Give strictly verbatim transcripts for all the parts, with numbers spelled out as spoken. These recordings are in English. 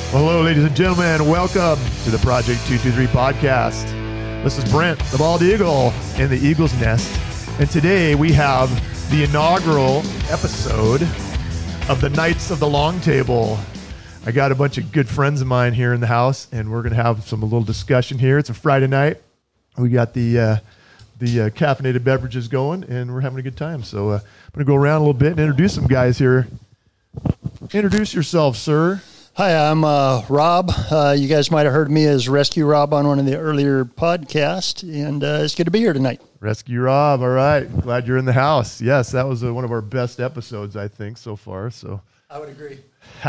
Hello, ladies and gentlemen. Welcome to the Project two two three podcast. This is Brent, the Bald Eagle, in the Eagle's Nest. And today we have the inaugural episode of the Knights of the Long Table. I got a bunch of good friends of mine here in the house, and we're going to have some a little discussion here. It's a Friday night. We got the uh, the uh, caffeinated beverages going, and we're having a good time. So uh, I'm going to go around a little bit and introduce some guys here. Introduce yourself, sir. Hi, I'm uh, Rob. Uh, you guys might have heard me as Rescue Rob on one of the earlier podcasts, and uh, it's good to be here tonight. Rescue Rob, all right. Glad you're in the house. Yes, that was uh, one of our best episodes, I think, so far. So I would agree.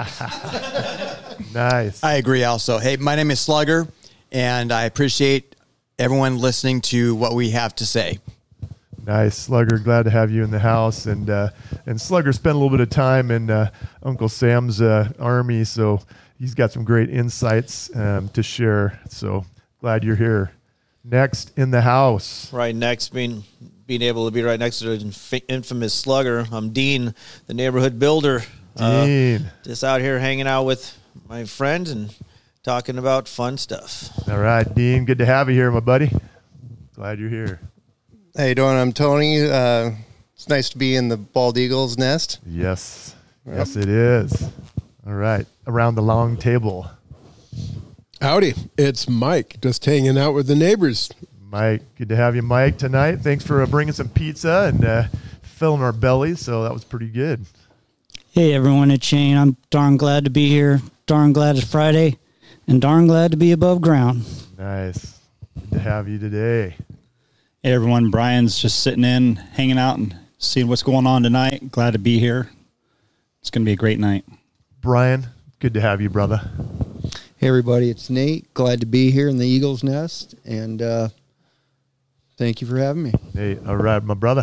Nice. I agree also. Hey, my name is Slugger, and I appreciate everyone listening to what we have to say. Nice, Slugger. Glad to have you in the house. And uh, and Slugger spent a little bit of time in uh, Uncle Sam's uh, army, so he's got some great insights um, to share. So glad you're here. Next in the house. Right next, being being able to be right next to the infamous Slugger. I'm Dean, the neighborhood builder. Dean. Uh, just out here hanging out with my friends and talking about fun stuff. All right, Dean. Good to have you here, my buddy. Glad you're here. How you doing? I'm Tony. Uh, it's nice to be in the Bald Eagle's Nest. Yes. Yep. Yes, it is. All right. Around the long table. Howdy. It's Mike, just hanging out with the neighbors. Mike, good to have you, Mike, tonight. Thanks for uh, bringing some pizza and uh, filling our bellies, so that was pretty good. Hey, everyone, it's Shane. I'm darn glad to be here. Darn glad it's Friday, and darn glad to be above ground. Nice. Good to have you today. Hey everyone, Brian's just sitting in, hanging out and seeing what's going on tonight. Glad to be here. It's going to be a great night. Brian, good to have you, brother. Hey everybody, it's Nate. Glad to be here in the Eagle's Nest, and uh, thank you for having me. Hey, all right, my brother.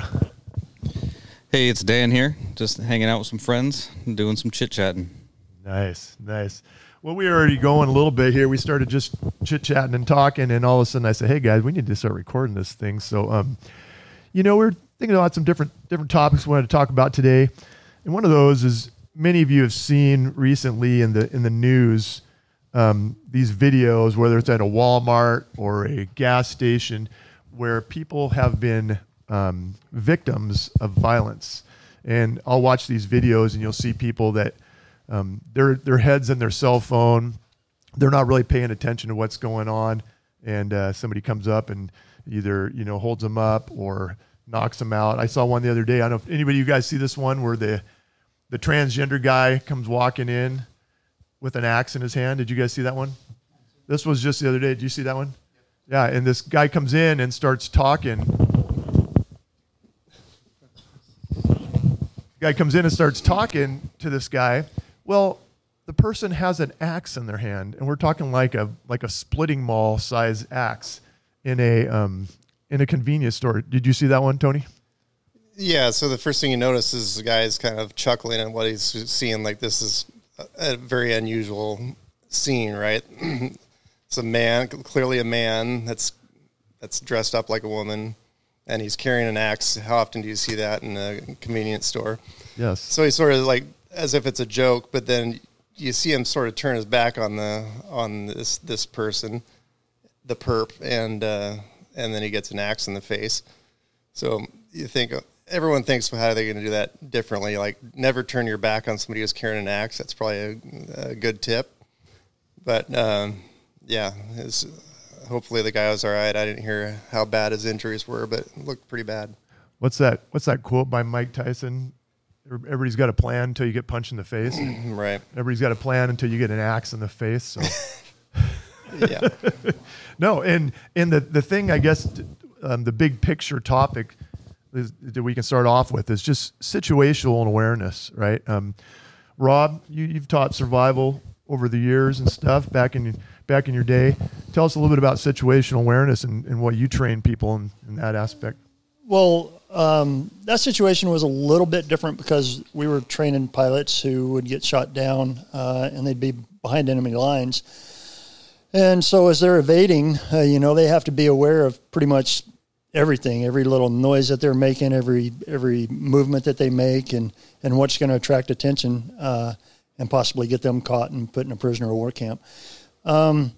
Hey, it's Dan here, just hanging out with some friends and doing some chit-chatting. Nice, nice. Well, we were already going a little bit here. We started just chit-chatting and talking, and all of a sudden I said, hey, guys, we need to start recording this thing. So, um, you know, we're thinking about some different different topics we wanted to talk about today. And one of those is many of you have seen recently in the in the news um, these videos, whether it's at a Walmart or a gas station, where people have been um, victims of violence. And I'll watch these videos, and you'll see people that Um, their their heads in their cell phone. They're not really paying attention to what's going on, and uh, somebody comes up and either you know holds them up or knocks them out. I saw one the other day. I don't know if anybody of you guys see this one where the the transgender guy comes walking in with an axe in his hand. Did you guys see that one? This was just the other day. Did you see that one? Yeah, and this guy comes in and starts talking. Guy comes in and starts talking to this guy. Well, the person has an axe in their hand, and we're talking like a like a splitting mall size axe in a um, in a convenience store. Did you see that one, Tony? Yeah, so the first thing you notice is the guy's kind of chuckling at what he's seeing. Like, this is a, a very unusual scene, right? It's a man, clearly a man that's that's dressed up like a woman, and he's carrying an axe. How often do you see that in a convenience store? Yes. So he's sort of like, as if it's a joke, but then you see him sort of turn his back on the on this this person, the perp, and uh, and then he gets an axe in the face. So you think everyone thinks, well, how are they going to do that differently? Like, never turn your back on somebody who's carrying an axe. That's probably a, a good tip. But um, yeah, his, hopefully the guy was all right. I didn't hear how bad his injuries were, but it looked pretty bad. What's that? What's that quote by Mike Tyson? Everybody's got a plan until you get punched in the face. Right. Everybody's got a plan until you get an axe in the face. So, yeah. No, and and the the thing, I guess, um, the big picture topic is, that we can start off with is just situational awareness, right? Um, Rob, you, you've taught survival over the years and stuff back in back in your day. Tell us a little bit about situational awareness and, and what you train people in, in that aspect. Well, um, that situation was a little bit different because we were training pilots who would get shot down uh, and they'd be behind enemy lines. And so as they're evading, uh, you know, they have to be aware of pretty much everything, every little noise that they're making, every every movement that they make, and, and what's going to attract attention. Uh, and possibly get them caught and put in a prisoner of war camp. Um,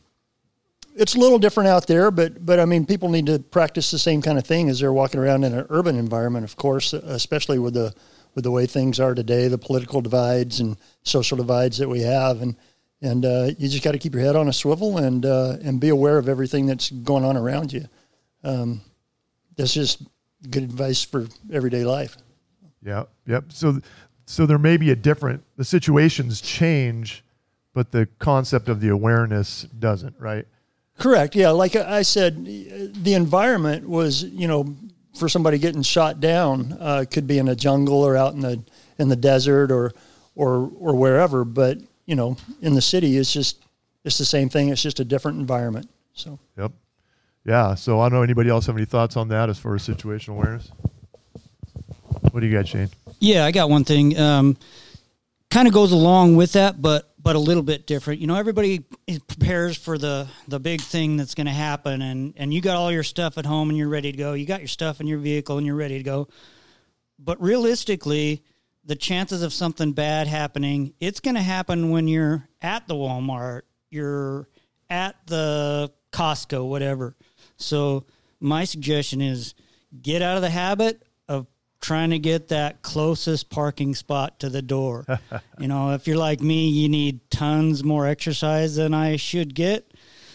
it's a little different out there, but, but I mean, people need to practice the same kind of thing as they're walking around in an urban environment, of course, especially with the, with the way things are today, the political divides and social divides that we have. And, and, uh, you just got to keep your head on a swivel and, uh, and be aware of everything that's going on around you. Um, that's just good advice for everyday life. Yeah. Yep. So, so there may be a different, the situations change, but the concept of the awareness doesn't, right? Correct. Yeah. Like I said, the environment was, you know, for somebody getting shot down, uh, could be in a jungle or out in the, in the desert or, or, or wherever. But, you know, in the city, it's just, it's the same thing. It's just a different environment. So, yep. Yeah. So I don't know, anybody else have any thoughts on that as far as situational awareness? What do you got, Shane? Yeah, I got one thing. Um, kind of goes along with that, but but a little bit different. You know, everybody prepares for the, the big thing that's going to happen, and, and you got all your stuff at home and you're ready to go. You got your stuff in your vehicle and you're ready to go. But realistically, the chances of something bad happening, it's going to happen when you're at the Walmart, you're at the Costco, whatever. So my suggestion is get out of the habit of trying to get that closest parking spot to the door. You know, if you're like me, you need tons more exercise than I should get.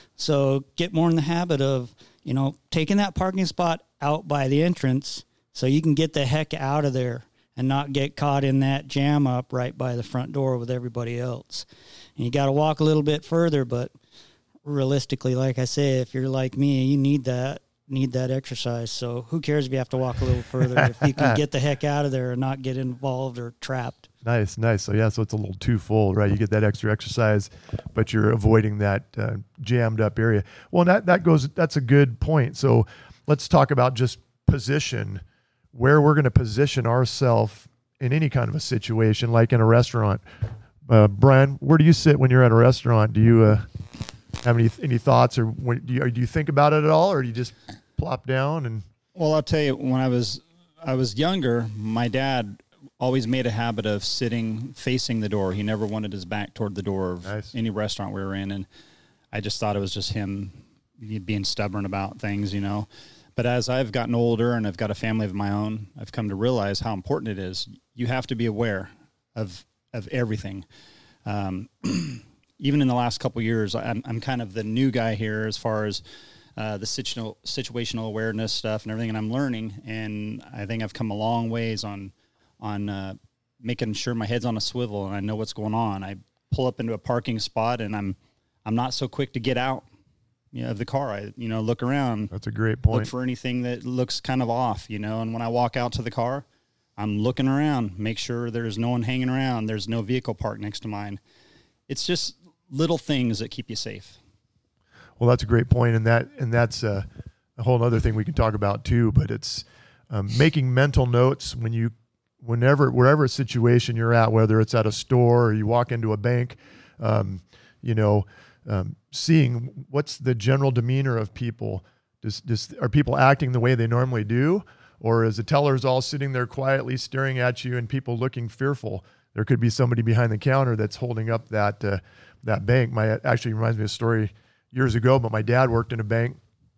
So get more in the habit of, you know, taking that parking spot out by the entrance so you can get the heck out of there and not get caught in that jam up right by the front door with everybody else. And you got to walk a little bit further, but realistically, like I say, if you're like me, you need that. need that exercise. So who cares if you have to walk a little further if you can get the heck out of there and not get involved or trapped. Nice, nice. So yeah, so it's a little twofold, right? You get that extra exercise, but you're avoiding that uh, jammed up area. Well, that, that goes, that's a good point. So let's talk about just position, where we're going to position ourselves in any kind of a situation, like in a restaurant. Uh, Brian, where do you sit when you're at a restaurant? Do you, uh, have any any thoughts, or when, do, you, or do you think about it at all, or do you just plop down and? Well, I'll tell you, when I was I was younger, my dad always made a habit of sitting facing the door. He never wanted his back toward the door of nice. any restaurant we were in, and I just thought it was just him being stubborn about things, you know. But as I've gotten older and I've got a family of my own, I've come to realize how important it is. You have to be aware of of everything. Um, Even in the last couple of years, I'm, I'm kind of the new guy here as far as uh, the situational situational awareness stuff and everything, and I'm learning. And I think I've come a long ways on on uh, making sure my head's on a swivel and I know what's going on. I pull up into a parking spot and I'm I'm not so quick to get out, you know, of the car. I you know look around. That's a great point. Look for anything that looks kind of off, you know. And when I walk out to the car, I'm looking around, make sure there's no one hanging around. There's no vehicle parked next to mine. It's just little things that keep you safe. Well, that's a great point, and that and that's a, a whole other thing we can talk about too. But it's um, making mental notes when you, whenever, wherever situation you're at, whether it's at a store or you walk into a bank, um, you know, um, seeing what's the general demeanor of people. Does, does, are people acting the way they normally do, or is the tellers all sitting there quietly staring at you and people looking fearful? There could be somebody behind the counter that's holding up that uh, that bank. My actually reminds me of a story years ago, but my dad worked in a bank,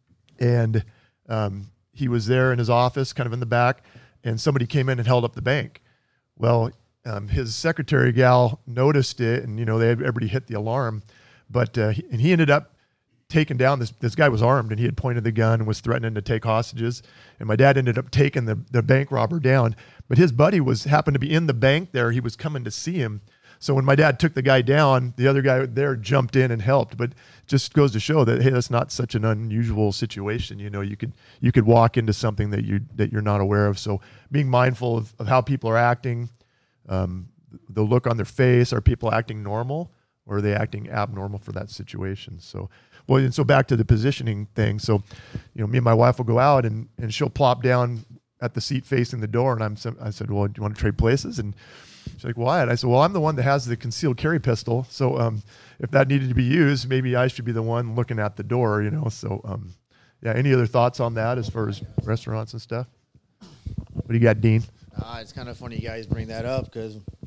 and um, he was there in his office, kind of in the back, and somebody came in and held up the bank. Well, um, his secretary gal noticed it, and you know they had, everybody hit the alarm, but uh, he, and he ended up taking down this. This guy was armed, and he had pointed the gun and was threatening to take hostages. And my dad ended up taking the the bank robber down. But his buddy was happened to be in the bank there. He was coming to see him. So when my dad took the guy down, the other guy there jumped in and helped. But just goes to show that, hey, that's not such an unusual situation. You know, you could you could walk into something that you that you're not aware of. So being mindful of, of how people are acting, um, the look on their face. Are people acting normal, or are they acting abnormal for that situation? So, well, and so back to the positioning thing. So, you know, me and my wife will go out and, and she'll plop down at the seat facing the door, and I'm I said, well, do you want to trade places? And she's like, why? And I said, well, I'm the one that has the concealed carry pistol. So um, if that needed to be used, maybe I should be the one looking at the door, you know? So um, yeah, any other thoughts on that as far as restaurants and stuff? What do you got, Dean? Uh, it's kind of funny you guys bring that up because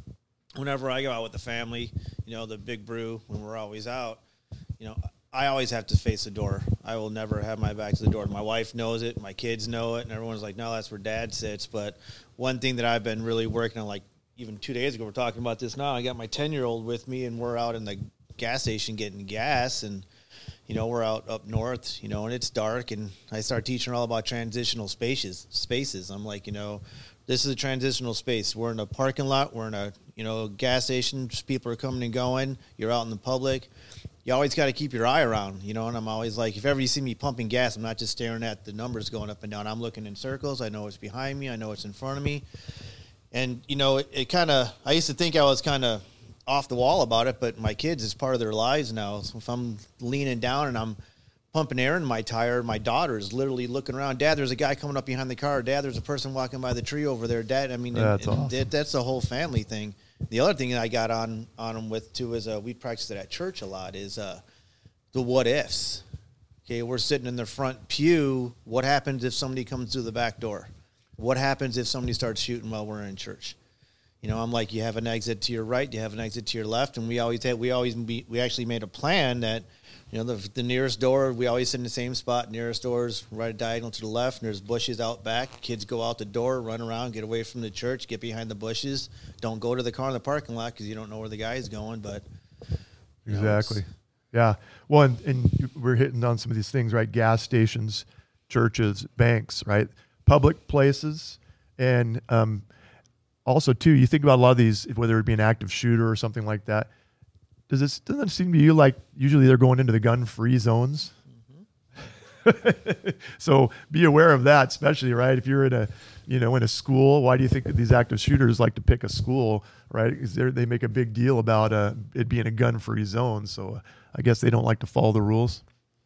whenever I go out with the family, you know, the big brew, when we're always out, you know, I always have to face the door. I will never have my back to the door. My wife knows it. My kids know it. And everyone's like, no, that's where Dad sits. But one thing that I've been really working on, like even two days ago, we're talking about this now. I got my ten-year-old with me, and we're out in the gas station getting gas. And, you know, we're out up north, you know, and it's dark. And I start teaching her all about transitional spaces. Spaces. I'm like, you know, this is a transitional space. We're in a parking lot. We're in a, you know, gas station. Just people are coming and going. You're out in the public. You always got to keep your eye around, you know, and I'm always like, if ever you see me pumping gas, I'm not just staring at the numbers going up and down. I'm looking in circles. I know what's behind me. I know what's in front of me. And, you know, it, it kind of, I used to think I was kind of off the wall about it, but my kids, it's part of their lives now. So if I'm leaning down and I'm pumping air in my tire, my daughter is literally looking around. Dad, there's a guy coming up behind the car. Dad, there's a person walking by the tree over there. Dad, I mean, That's and, and awesome. that, that's the whole family thing. The other thing that I got on, on them with, too, is uh, we practice it at church a lot, is uh, the what ifs. Okay, we're sitting in the front pew. What happens if somebody comes through the back door? What happens if somebody starts shooting while we're in church? You know, I'm like, you have an exit to your right, you have an exit to your left, and we always had, we always be, we actually made a plan that, you know, the, the nearest door, we always sit in the same spot. Nearest doors right diagonal to the left, and there's bushes out back. Kids go out the door, run around, get away from the church, get behind the bushes. Don't go to the car in the parking lot because you don't know where the guy is going. But you know, Exactly. Yeah. Well, and, and we're hitting on some of these things, right? Gas stations, churches, banks, right? Public places. And um, also, too, you think about a lot of these, whether it be an active shooter or something like that. Does it, doesn't it seem to you like usually they're going into the gun-free zones? Mm-hmm. So be aware of that, especially, right? If you're in a, you know, in a school, why do you think that these active shooters like to pick a school, right? Because they make a big deal about uh, it being a gun-free zone. So uh, I guess they don't like to follow the rules.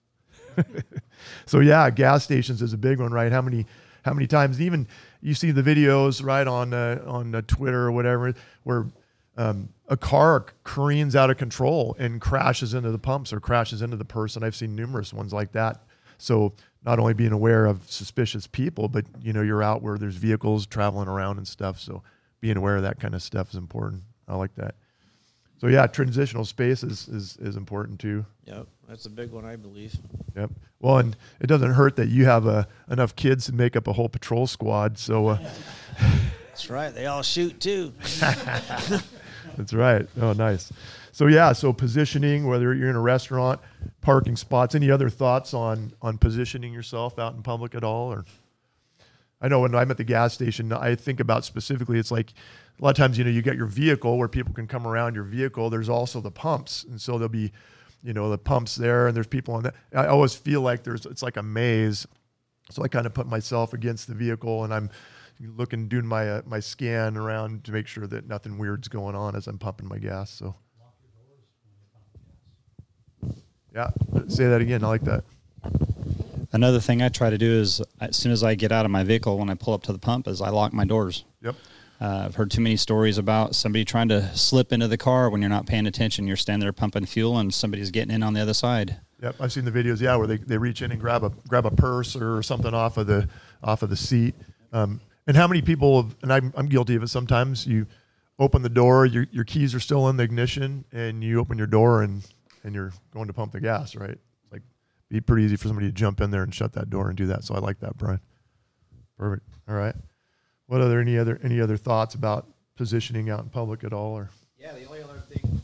So yeah, gas stations is a big one, right? How many, how many times? Even you see the videos, right, on uh, on uh, Twitter or whatever, where um, a car careens out of control and crashes into the pumps or crashes into the person. I've seen numerous ones like that. So not only being aware of suspicious people, but you know, you're out where there's vehicles traveling around and stuff. So being aware of that kind of stuff is important. I like that. So yeah, transitional space is, is, is important too. Yep, that's a big one, I believe. Yep. Well, and it doesn't hurt that you have uh, enough kids to make up a whole patrol squad. So uh, That's right. They all shoot too. that's right. Oh, nice. So yeah, so positioning, whether you're in a restaurant, parking spots, any other thoughts on on positioning yourself out in public at all? Or I know when I'm at the gas station, I think about specifically, it's like a lot of times, you know, you get your vehicle where people can come around your vehicle. There's also the pumps. And so there'll be, you know, the pumps there and there's people on that. I always feel like there's, it's like a maze. So I kind of put myself against the vehicle and I'm looking, doing my, uh, my scan around to make sure that nothing weird's going on as I'm pumping my gas. So. Yeah, say that again. I like that. Another thing I try to do is as soon as I get out of my vehicle, when I pull up to the pump, is I lock my doors. Yep. Uh, I've heard too many stories about somebody trying to slip into the car when you're not paying attention. You're standing there pumping fuel and somebody's getting in on the other side. Yep, I've seen the videos. Yeah, where they, they reach in and grab a grab a purse or something off of the off of the seat. Um, and how many people have, and I'm I'm guilty of it sometimes. You open the door, your your keys are still in the ignition, and you open your door and and you're going to pump the gas, right? It's like, be pretty easy for somebody to jump in there and shut that door and do that. So I like that, Brian. Perfect. All right. What other any other any other thoughts about positioning out in public at all? Or Yeah, the only other thing.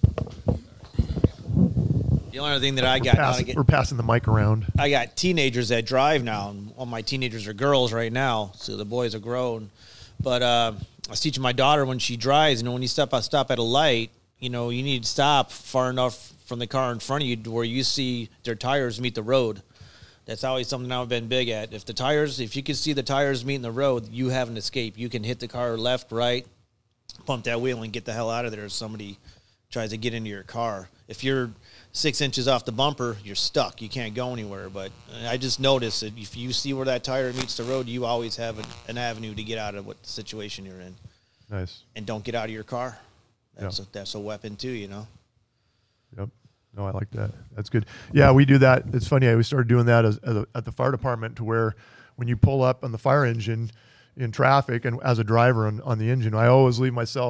The only other thing that I got, pass, now I get, we're passing the mic around. I got teenagers that drive now, and all my teenagers are girls right now, so the boys are grown. But uh, I was teaching my daughter when she drives, you know, when you stop, stop at a light, you know, you need to stop far enough from the car in front of you to where you see their tires meet the road. That's always something I've been big at. If the tires, if you can see the tires meeting the road, you have an escape. You can hit the car left, right, pump that wheel, and get the hell out of there if somebody tries to get into your car. If you're six inches off the bumper, you're stuck. You can't go anywhere. But I just noticed that if you see where that tire meets the road, you always have an, an avenue to get out of what situation you're in. Nice. And don't get out of your car. That's, Yeah. a, that's a weapon too, you know. Yep. No, I like that. That's good. Yeah, we do that. It's funny. We started doing that as, as a, at the fire department, to where when you pull up on the fire engine in traffic and as a driver on, on the engine, I always leave myself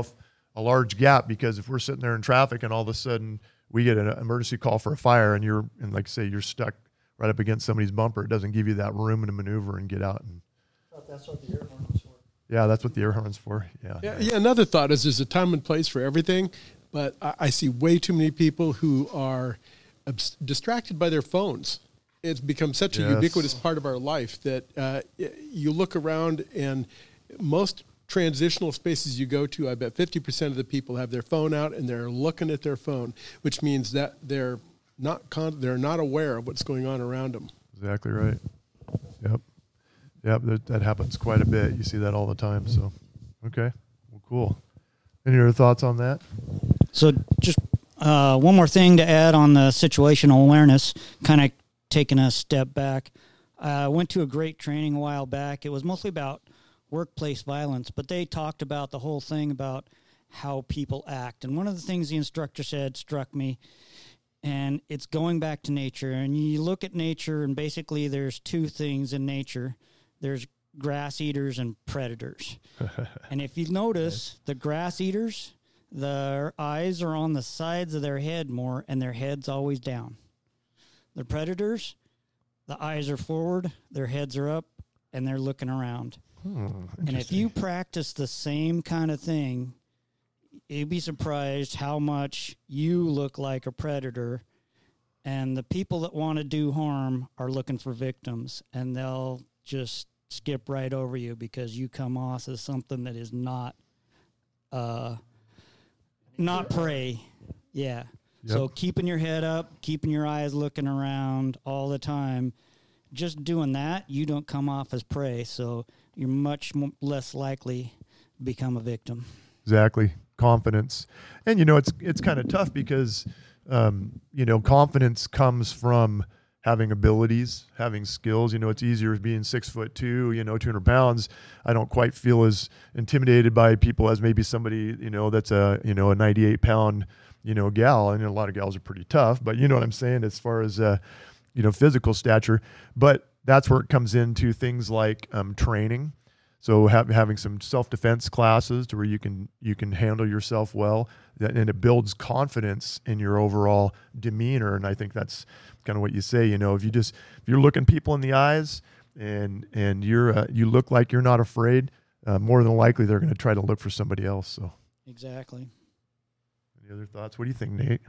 a large gap, because if we're sitting there in traffic and all of a sudden we get an emergency call for a fire and you're, and like say you're stuck right up against somebody's bumper, it doesn't give you that room to maneuver and get out. And That's what the air horn was for. yeah, that's what the air horn's for. Yeah. Yeah, yeah. Another thought is there's a time and place for everything, but I, I see way too many people who are abs- distracted by their phones. It's become such a Yes. ubiquitous part of our life that uh, y- you look around, and most transitional spaces you go to, I bet fifty percent of the people have their phone out and they're looking at their phone, which means that they're not con- they're not aware of what's going on around them. Exactly right. Yep. Yep. That, that happens quite a bit. You see that all the time. So, okay. Well, cool. Any other thoughts on that? So just uh, one more thing to add on the situational awareness, kind of taking a step back. I uh, went to a great training a while back. It was mostly about workplace violence, but they talked about the whole thing about how people act. And one of the things the instructor said struck me, and it's going back to nature. And you look at nature, and basically there's two things in nature. There's grass eaters and predators. And if you notice, the grass eaters, their eyes are on the sides of their head more, and their head's always down. The predators, the eyes are forward, their heads are up, and they're looking around. Hmm, and if you practice the same kind of thing, you'd be surprised how much you look like a predator, and the people that want to do harm are looking for victims, and they'll just skip right over you because you come off as something that is not uh, not prey. Yeah. Yep. So keeping your head up, keeping your eyes looking around all the time, just doing that, you don't come off as prey, so you're much m- less likely to become a victim. Exactly. Confidence. And, you know, it's it's kind of tough because, um, you know, confidence comes from having abilities, having skills. You know, it's easier being six foot two, you know, two hundred pounds. I don't quite feel as intimidated by people as maybe somebody, you know, that's a, you know, a ninety-eight pound, you know, gal. I mean, a lot of gals are pretty tough, but you know what I'm saying as far as, uh, you know, physical stature. But that's where it comes into things like um, training. So have, having some self-defense classes to where you can you can handle yourself well, that, and it builds confidence in your overall demeanor. And I think that's kind of what you say. You know, if you just if you're looking people in the eyes and and you're uh, you look like you're not afraid, uh, more than likely they're going to try to look for somebody else. So exactly. Any other thoughts? What do you think, Nate?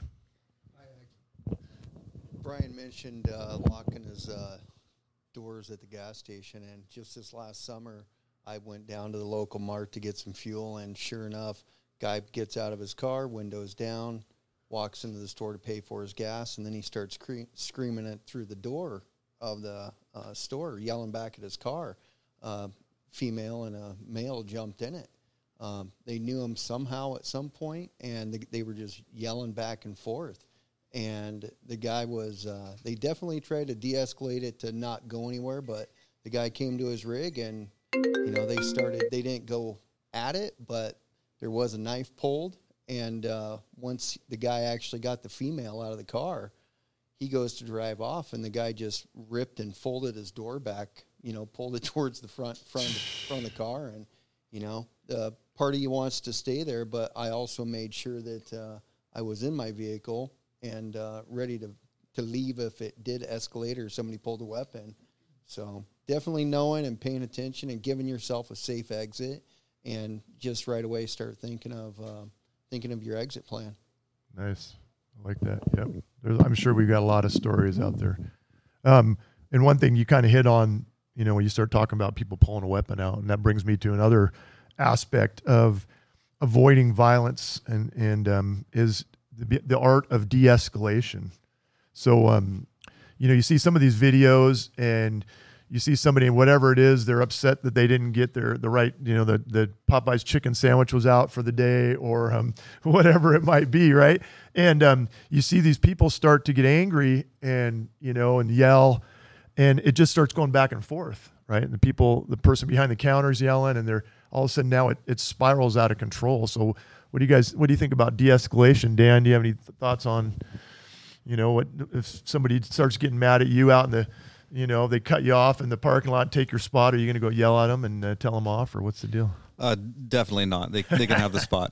Brian mentioned uh, locking his uh, doors at the gas station, and just this last summer, I went down to the local mart to get some fuel, and sure enough, guy gets out of his car, windows down, walks into the store to pay for his gas, and then he starts cre- screaming it through the door of the uh, store, yelling back at his car. Uh, female and a male jumped in it. Um, they knew him somehow at some point, and they, they were just yelling back and forth. And the guy was, uh, they definitely tried to de-escalate it to not go anywhere, but the guy came to his rig and, you know, they started, they didn't go at it, but there was a knife pulled. And uh, once the guy actually got the female out of the car, he goes to drive off, and the guy just ripped and folded his door back, you know, pulled it towards the front, front, front of the car. And, you know, the part of you wants to stay there, but I also made sure that uh, I was in my vehicle and uh, ready to, to leave if it did escalate or somebody pulled a weapon. So definitely knowing and paying attention and giving yourself a safe exit, and just right away start thinking of uh, thinking of your exit plan. Nice. I like that. Yep. There's, I'm sure we've got a lot of stories out there. Um, and one thing you kind of hit on, you know, when you start talking about people pulling a weapon out, and that brings me to another aspect of avoiding violence, and, and um, is the, the art of de-escalation. So, um, you know, you see some of these videos and you see somebody, whatever it is, they're upset that they didn't get their, the right, you know, the, the Popeye's chicken sandwich was out for the day, or um, whatever it might be. Right. And um, you see these people start to get angry and, you know, and yell, and it just starts going back and forth. Right. And the people, the person behind the counter is yelling, and they're all of a sudden now it, it spirals out of control. So what do you guys, what do you think about de-escalation? Dan, do you have any th- thoughts on, you know, what if somebody starts getting mad at you out in the, you know, they cut you off in the parking lot, take your spot? Are you going to go yell at them and uh, tell them off, or what's the deal? Uh, definitely not. They they can have the spot.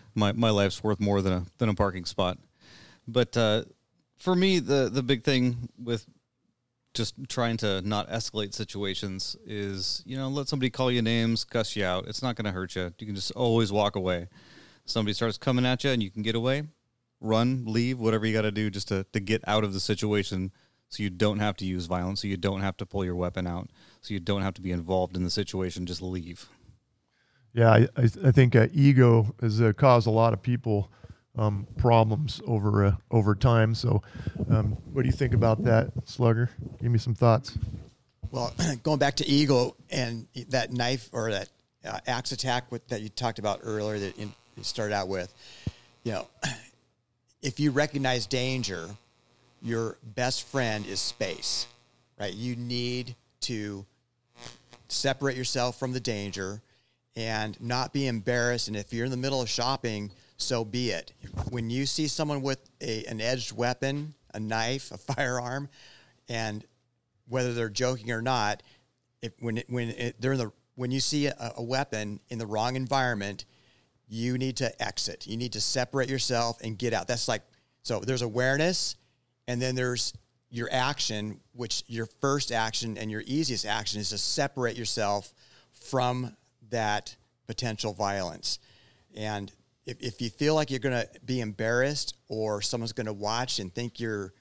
my, my life's worth more than a than a parking spot. But uh, for me, the the big thing with just trying to not escalate situations is, you know, let somebody call you names, cuss you out. It's not going to hurt you. You can just always walk away. Somebody starts coming at you and you can get away, run, leave, whatever you got to do just to, to get out of the situation, so you don't have to use violence, so you don't have to pull your weapon out, so you don't have to be involved in the situation. Just leave. Yeah, I, I I think uh, ego has uh, caused a lot of people um, problems over uh, over time. So, um, what do you think about that, Slugger? Give me some thoughts. Well, going back to ego and that knife or that uh, axe attack with, that you talked about earlier that in, you started out with, you know, if you recognize danger, your best friend is space, right? You need to separate yourself from the danger and not be embarrassed. And if you're in the middle of shopping, so be it. When you see someone with a, an edged weapon, a knife, a firearm, and whether they're joking or not, if when it, when it, they're in the when you see a, a weapon in the wrong environment, you need to exit. You need to separate yourself and get out. That's like, so there's awareness, and then there's your action, which your first action and your easiest action is to separate yourself from that potential violence. And if, if you feel like you're going to be embarrassed or someone's going to watch and think you're,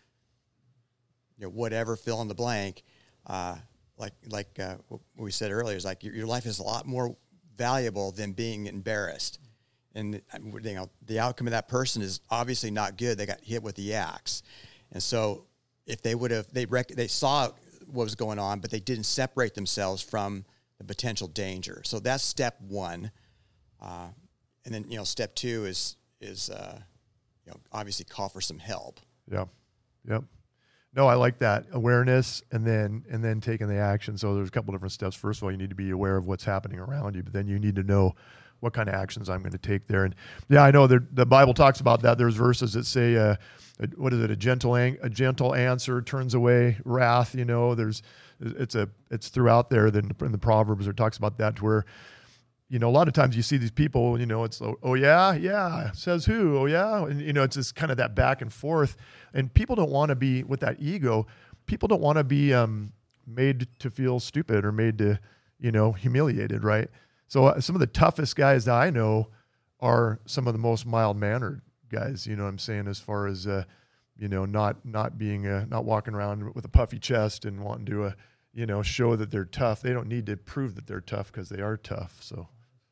you know, whatever, fill in the blank, uh, like like uh, what we said earlier, is like your, your life is a lot more valuable than being embarrassed. And you know, the outcome of that person is obviously not good. They got hit with the axe. And so if they would have, they rec- they saw what was going on, but they didn't separate themselves from the potential danger. So that's step one. Uh, and then, you know, step two is, is uh, you know, obviously call for some help. Yeah. Yep. No, I like that awareness and then, and then taking the action. So there's a couple different steps. First of all, you need to be aware of what's happening around you, but then you need to know what kind of actions I'm going to take there. And yeah, I know the the Bible talks about that. There's verses that say, uh, what is it? A gentle, ang- a gentle answer turns away wrath. You know, there's, it's a, it's throughout there. Then in the Proverbs, it talks about that, to where, you know, a lot of times you see these people, you know, it's, oh, oh yeah, yeah, says who? Oh yeah. And, you know, it's just kind of that back and forth, and people don't want to be with that ego. People don't want to be um, made to feel stupid or made to, you know, humiliated. Right. So uh, some of the toughest guys that I know are some of the most mild-mannered guys, you know what I'm saying, as far as, uh, you know, not not being, uh, not walking around with a puffy chest and wanting to, uh, you know, show that they're tough. They don't need to prove that they're tough because they are tough. So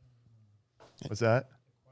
what's that?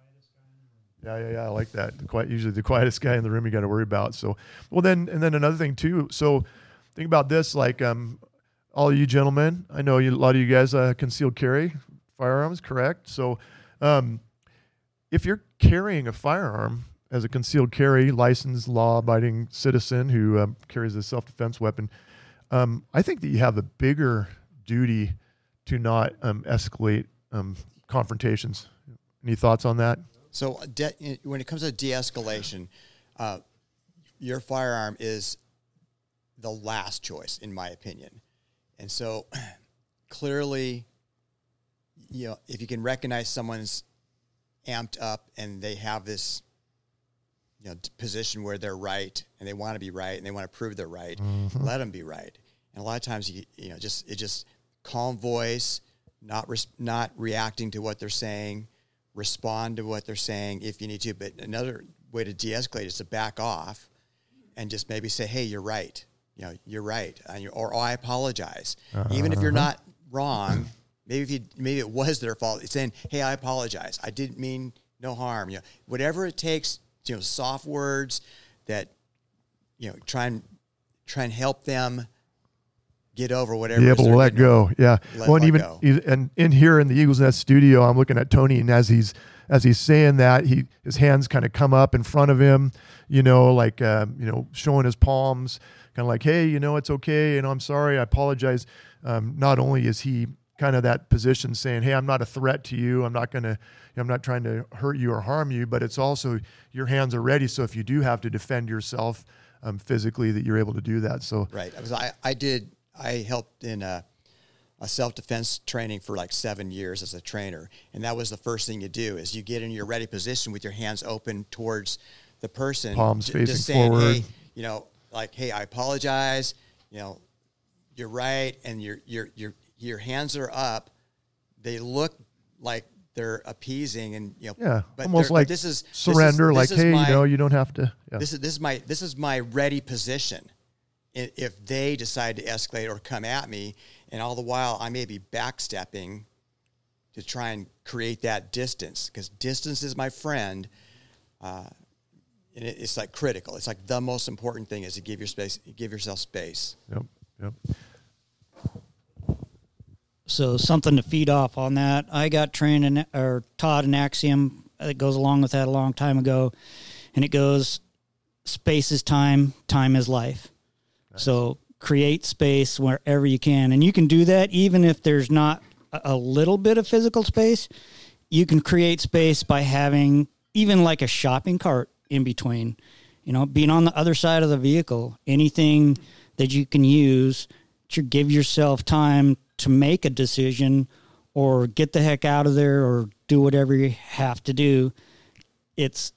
Yeah, yeah, yeah, I like that. The quiet, usually the quietest guy in the room you got to worry about. So, well then, and then another thing too, so think about this, like um, all of you gentlemen, I know you, a lot of you guys uh, concealed carry firearms, correct? So um, if you're carrying a firearm as a concealed carry, licensed, law-abiding citizen who um, carries a self-defense weapon, um, I think that you have a bigger duty to not um, escalate um, confrontations. Any thoughts on that? So de- when it comes to de-escalation, uh, your firearm is the last choice, in my opinion. And so clearly, you know, if you can recognize someone's amped up and they have this, you know, position where they're right and they want to be right and they want to prove they're right, mm-hmm. let them be right. And a lot of times, you you know, just it just calm voice, not res- not reacting to what they're saying, respond to what they're saying if you need to. But another way to de-escalate is to back off and just maybe say, "Hey, you're right. You know, you're right," or "Oh, I apologize," uh-huh. even if you're not wrong. Maybe if you, maybe it was their fault. It's saying, "Hey, I apologize. I didn't mean no harm." You know, whatever it takes. You know, soft words that, you know, try and try and help them get over whatever. Be able to let go. Yeah. Let, well, and let even go. and in here in the Eagles Nest studio, I'm looking at Tony, and as he's as he's saying that, he his hands kind of come up in front of him, you know, like uh, you know, showing his palms, kind of like, "Hey, you know, it's okay. You know, I'm sorry. I apologize." Um, not only is he kind of that position saying, "Hey, I'm not a threat to you. I'm not going to, I'm not trying to hurt you or harm you," but it's also your hands are ready. So if you do have to defend yourself um, physically, that you're able to do that. So right. I was, I, I did, I helped in a, a self-defense training for like seven years as a trainer. And that was the first thing you do is you get in your ready position with your hands open towards the person. Palms j- facing just saying, forward. Hey, you know, like, hey, I apologize. You know, you're right. And your, your, your, your hands are up. They look like they're appeasing and, you know, Yeah, but almost they're- like this is surrender, this like, is, this hey, is my, you know, you don't have to. Yeah. this is, this is my, this is my ready position. I- If they decide to escalate or come at me, and all the while I may be backstepping to try and create that distance, because distance is my friend. Uh, and it, it's like critical. It's like the most important thing is to give your space, give yourself space. Yep. Yep. So something to feed off on that. I got trained in, or taught an axiom that goes along with that a long time ago, and it goes, space is time, time is life. Nice. So create space wherever you can, and you can do that even if there's not a, a little bit of physical space. You can create space by having even like a shopping cart in between, you know, being on the other side of the vehicle, anything that you can use to give yourself time to make a decision or get the heck out of there or do whatever you have to do. It's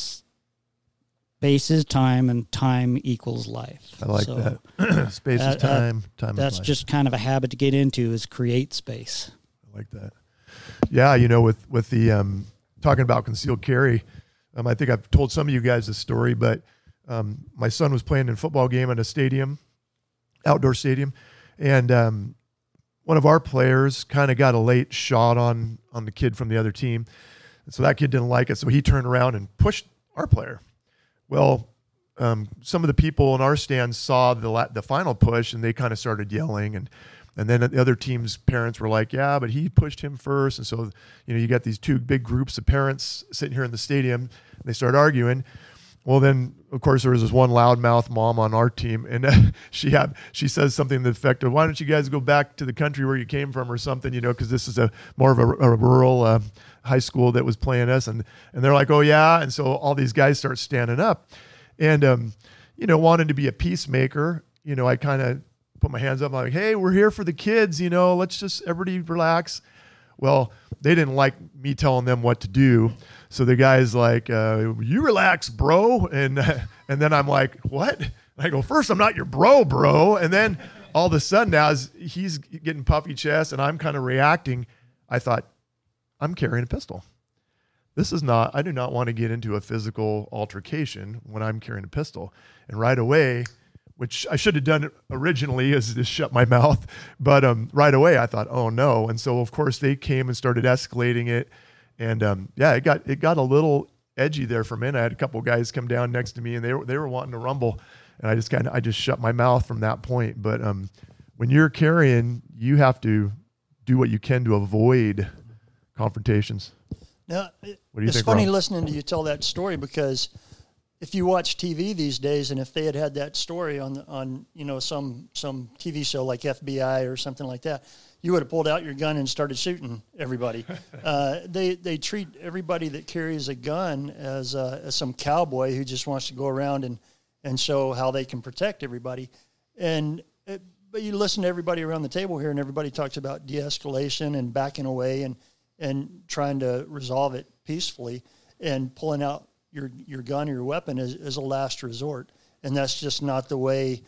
space is time and time equals life. I like so that. Space that, is time, time That's is life. just kind of a habit to get into, is create space. I like that. Yeah, you know, with with the um, talking about concealed carry, um, I think I've told some of you guys this story, but um, my son was playing in a football game at a stadium, outdoor stadium, and um, one of our players kind of got a late shot on on the kid from the other team, and so that kid didn't like it, so he turned around and pushed our player. Well, um, some of the people in our stands saw the la- the final push, and they kind of started yelling, and and then the other team's parents were like, "Yeah, but he pushed him first." And so, you know, you got these two big groups of parents sitting here in the stadium, and they start arguing. Well, then, of course, there was this one loudmouth mom on our team, and uh, she had she says something to the effect of, "Why don't you guys go back to the country where you came from," or something, you know, because this is a more of a, a rural uh, high school that was playing us, and and they're like, "Oh yeah," and so all these guys start standing up, and um, you know, wanted to be a peacemaker, you know, I kind of put my hands up, I'm like, "Hey, we're here for the kids, you know, let's just everybody relax." Well, they didn't like me telling them what to do. So the guy's like, uh, "You relax, bro." And uh, and then I'm like, "What?" And I go, "First, I'm not your bro, bro." And then all of a sudden, as he's getting puffy chest and I'm kind of reacting, I thought, I'm carrying a pistol. This is not, I do not want to get into a physical altercation when I'm carrying a pistol. And right away, which I should have done originally, is just shut my mouth. But um, right away, I thought, oh no. And so, of course, they came and started escalating it. And um, yeah, it got it got a little edgy there for a minute. I had a couple guys come down next to me, and they were they were wanting to rumble, and I just kind of I just shut my mouth from that point. But um, when you're carrying, you have to do what you can to avoid confrontations. Now, What do you it's think, funny Rob? listening to you tell that story, because if you watch T V these days, and if they had had that story on on you know some some T V show like F B I or something like that, you would have pulled out your gun and started shooting everybody. uh, they they treat everybody that carries a gun as, uh, as some cowboy who just wants to go around and, and show how they can protect everybody. And it, but you listen to everybody around the table here, and everybody talks about de-escalation and backing away and and trying to resolve it peacefully, and pulling out your your gun or your weapon is, is a last resort. And that's just not the way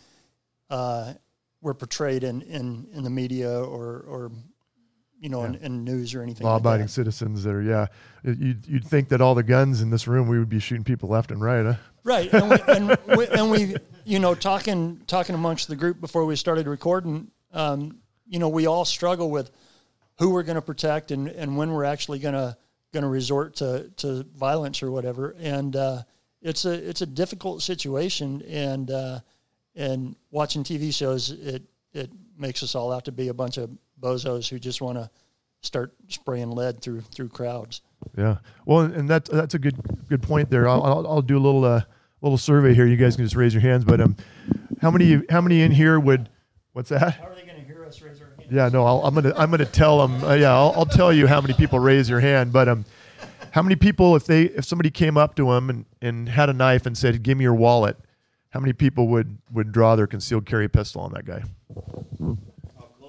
uh, we're portrayed in, in, in the media or, or you know, Yeah. in, in news or anything Law-abiding like that. citizens that are, yeah. You'd, you'd think that all the guns in this room, we would be shooting people left and right, huh? Right. And we, and we, and we, you know, talking, talking amongst the group before we started recording, um, you know, we all struggle with who we're going to protect and, and when we're actually going to, going to resort to, to violence or whatever. And, uh, it's a, it's a difficult situation. And, uh, and watching T V shows, it, it makes us all out to be a bunch of bozos who just want to start spraying lead through, through crowds. Yeah. Well, and that's that's a good good point there. I'll I'll, I'll do a little uh, little survey here. You guys can just raise your hands. But um, how many how many in here would? What's that? How are they going to hear us raise our hands? Yeah. No. I'll, I'm gonna I'm gonna tell them. Uh, yeah. I'll, I'll tell you how many people raise your hand. But um, how many people, if they if somebody came up to them and, and had a knife and said, "Give me your wallet," how many people would would draw their concealed carry pistol on that guy?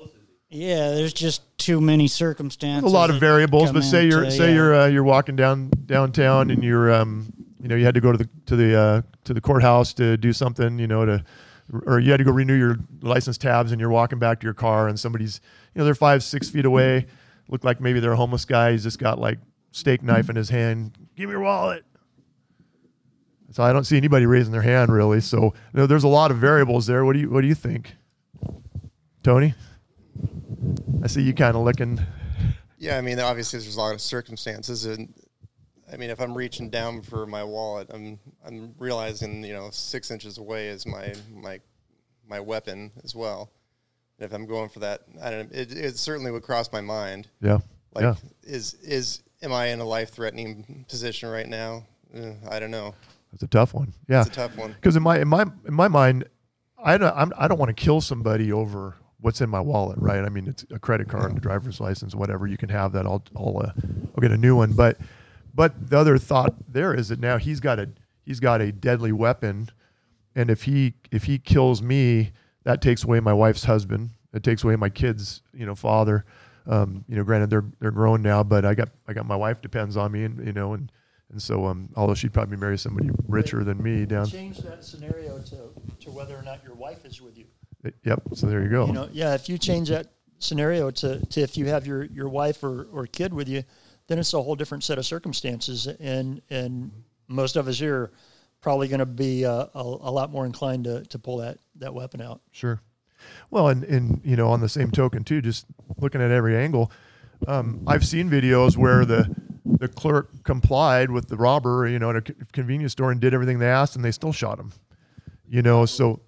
Yeah, there's just too many circumstances. There's a lot of that variables, come but say you're into- say yeah. you're uh, you're walking down downtown and you're um you know you had to go to the to the uh, to the courthouse to do something, you know, to or you had to go renew your license tabs, and you're walking back to your car, and somebody's, you know, they're five six feet away, look like maybe they're a homeless guy. He's just got like steak knife in his hand. Give me your wallet. So I don't see anybody raising their hand really. So you know, there's a lot of variables there. What do you what do you think, Tony? I see you kind of looking. Yeah, I mean, obviously there's a lot of circumstances, and I mean, if I'm reaching down for my wallet, I'm I'm realizing, you know, six inches away is my my my weapon as well. And if I'm going for that, I don't know, it, it certainly would cross my mind. Yeah. Like, yeah. is is am I in a life-threatening position right now? Uh, I don't know. That's a tough one. Yeah. It's a tough one. Because in my in my in my mind, I don't I'm, I don't want to kill somebody over what's in my wallet, right? I mean, it's a credit card, a driver's license, whatever. You can have that. I'll I'll uh, I'll get a new one. But but the other thought there is that now he's got a he's got a deadly weapon, and if he if he kills me, that takes away my wife's husband. It takes away my kids, you know, father. Um, you know, granted they're they're grown now, but I got I got my wife depends on me, and you know, and and so um, although she'd probably marry somebody richer than me down. Change that scenario to, to whether or not your wife is with you. Yep. So there you go. You know, yeah. If you change that scenario to, to if you have your, your wife or, or kid with you, then it's a whole different set of circumstances, and and most of us here are probably going to be uh, a, a lot more inclined to, to pull that, that weapon out. Sure. Well, and, and, you know, on the same token too, just looking at every angle, um, I've seen videos where the, the clerk complied with the robber, you know, at a c- convenience store and did everything they asked, and they still shot him, you know, so.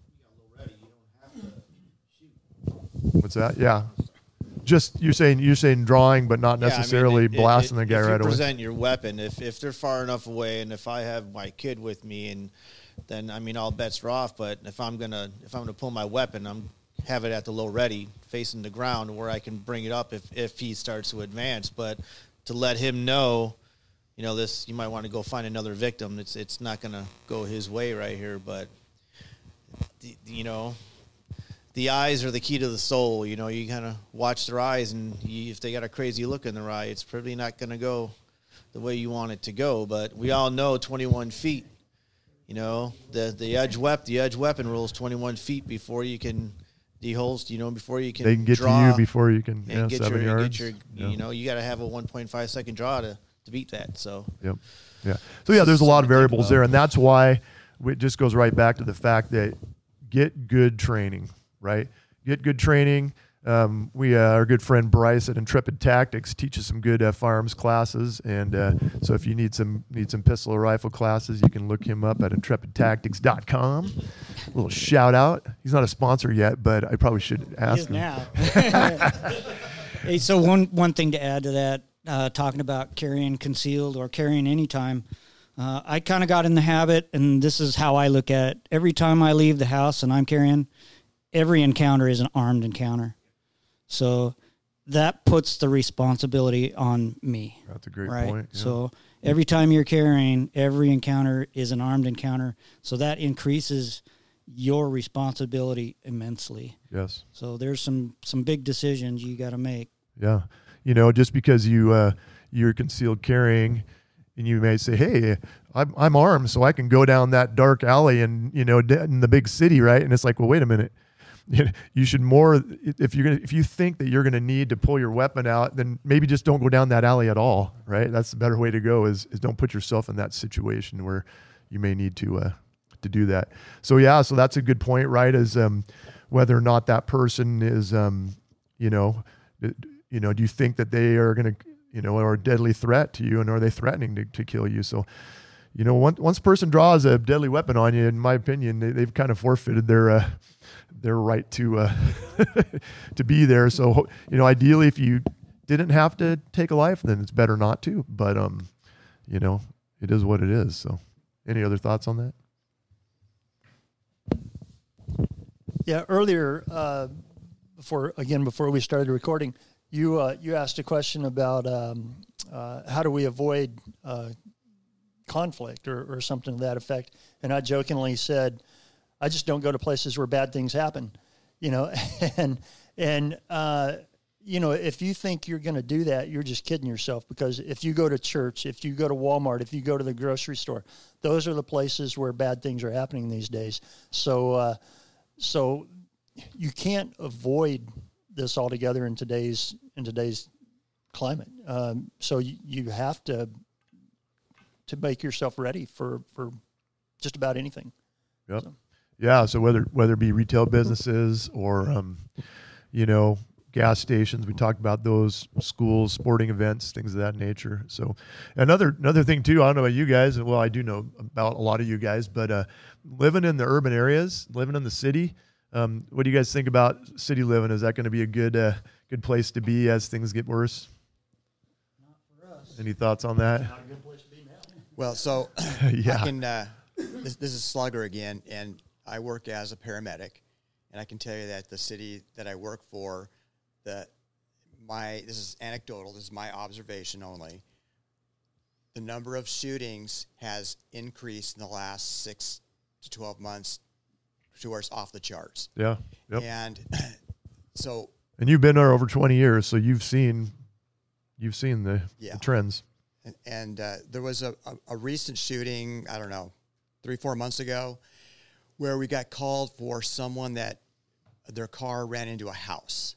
What's that? Yeah. Just, you're saying, you're saying drawing, but not Yeah, I mean, necessarily it- it- blasting it- the guy if right you away. present your weapon, if if they're far enough away, and if I have my kid with me, and then I mean all bets are off. But if I'm gonna if I'm gonna pull my weapon, I'm have it at the low ready, facing the ground, where I can bring it up if if he starts to advance. But to let him know, you know, this you might want to go find another victim. It's it's not gonna go his way right here. But the, you know. The eyes are the key to the soul. You know, you kind of watch their eyes, and you, if they got a crazy look in their eye, it's probably not going to go the way you want it to go. But we all know twenty-one feet. You know, the the edge weapon the edge weapon rules twenty-one feet before you can deholster. You know, before you can They can get draw to you before you can, and yeah, get seven your, yards. Get your, Yeah. You know, you got to have a one point five second draw to to beat that. So Yep. Yeah. So yeah, there's a lot of Something to think variables about. there, and that's why it just goes right back to the fact that get good training, right? Get good training. Um, we, uh, our good friend Bryce at Intrepid Tactics teaches some good uh, firearms classes, and uh, so if you need some need some pistol or rifle classes, you can look him up at intrepid tactics dot com. A little shout out. He's not a sponsor yet, but I probably should He ask is him. now. Hey, so one one thing to add to that, uh, talking about carrying concealed or carrying anytime, uh, I kind of got in the habit, and this is how I look at it. Every time I leave the house and I'm carrying, every encounter is an armed encounter. So that puts the responsibility on me. That's a great right? point. Yeah. So every time you're carrying, every encounter is an armed encounter. So that increases your responsibility immensely. Yes. So there's some some big decisions you got to make. Yeah. You know, just because you, uh, you're concealed carrying, and you may say, hey, I'm, I'm armed, so I can go down that dark alley and, you know, in the big city, right? And it's like, well, wait a minute. You should more, if you're gonna, if you think that you're going to need to pull your weapon out, then maybe just don't go down that alley at all, right? That's the better way to go, is, is don't put yourself in that situation where you may need to, uh, to do that. So yeah, so that's a good point, right? Is, um, whether or not that person is, um, you know, you know, do you think that they are going to, you know, are a deadly threat to you, and are they threatening to, to kill you? So, you know, once, once a person draws a deadly weapon on you, in my opinion, they, they've kind of forfeited their, uh, their right to, uh, to be there. So, you know, ideally, if you didn't have to take a life, then it's better not to, but, um, you know, it is what it is. So any other thoughts on that? Yeah, earlier, uh, before again before we started recording, you uh, you asked a question about um, uh, how do we avoid uh, conflict or, or something to that effect, and I jokingly said, I just don't go to places where bad things happen, you know, and and uh, you know, if you think you're going to do that, you're just kidding yourself, because if you go to church, if you go to Walmart, if you go to the grocery store, those are the places where bad things are happening these days. So, uh, so you can't avoid this altogether in today's, in today's climate. Um, so you, you have to, to make yourself ready for, for just about anything. Yep. So. Yeah. So whether, whether it be retail businesses or, um, you know, gas stations, we talked about those, schools, sporting events, things of that nature. So another another thing too, I don't know about you guys, and well, I do know about a lot of you guys, but uh, living in the urban areas, living in the city, um, what do you guys think about city living? Is that going to be a good uh, good place to be as things get worse? Not for us. Any thoughts on that? Not a good place to be now. Well, so Yeah. I can. Uh, this, this is Slugger again, and I work as a paramedic, and I can tell you that the city that I work for, that my this is anecdotal. This is my observation only. The number of shootings has increased in the last six to twelve months to where it's off the charts. Yeah. Yep. And so, And you've been there over twenty years, so you've seen you've seen the, Yeah. the trends. and, and uh, there was a, a, a recent shooting, I don't know, three, four months ago, where we got called for someone that their car ran into a house.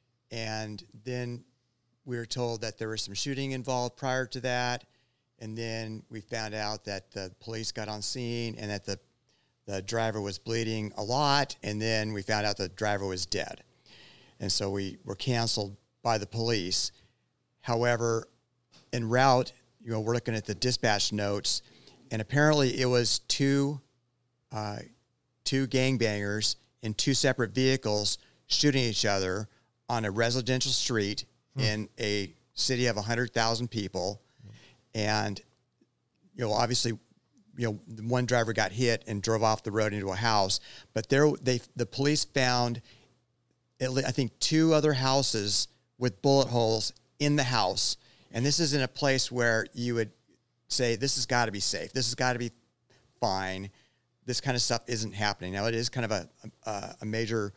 And then we were told that there was some shooting involved prior to that. And then we found out that the police got on scene and that the, the driver was bleeding a lot. And then we found out the driver was dead. And so we were canceled by the police. However, en route, you know, we're looking at the dispatch notes, and apparently it was two, uh, two gangbangers in two separate vehicles shooting each other on a residential street hmm. in a city of one hundred thousand people. And, you know, obviously, you know, one driver got hit and drove off the road into a house, but there they the police found, at least, I think, two other houses with bullet holes in the house. And this is in a place where you would say, this has got to be safe. This has got to be fine. This kind of stuff isn't happening. Now, it is kind of a, a, a major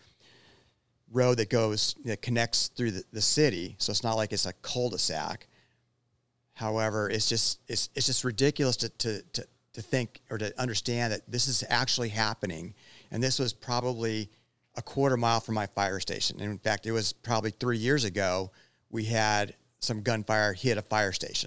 road that goes, that connects through the, the city. So it's not like it's a cul-de-sac. However, it's just, it's, it's just ridiculous to, to, to, to think or to understand that this is actually happening. And this was probably a quarter mile from my fire station. And in fact, it was probably three years ago, we had some gunfire hit a fire station.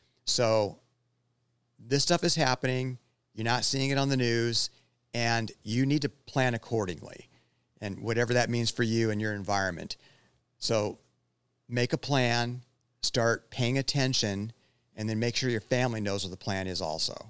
So this stuff is happening. You're not seeing it on the news, and you need to plan accordingly, and whatever that means for you and your environment. So make a plan, start paying attention, and then make sure your family knows what the plan is also.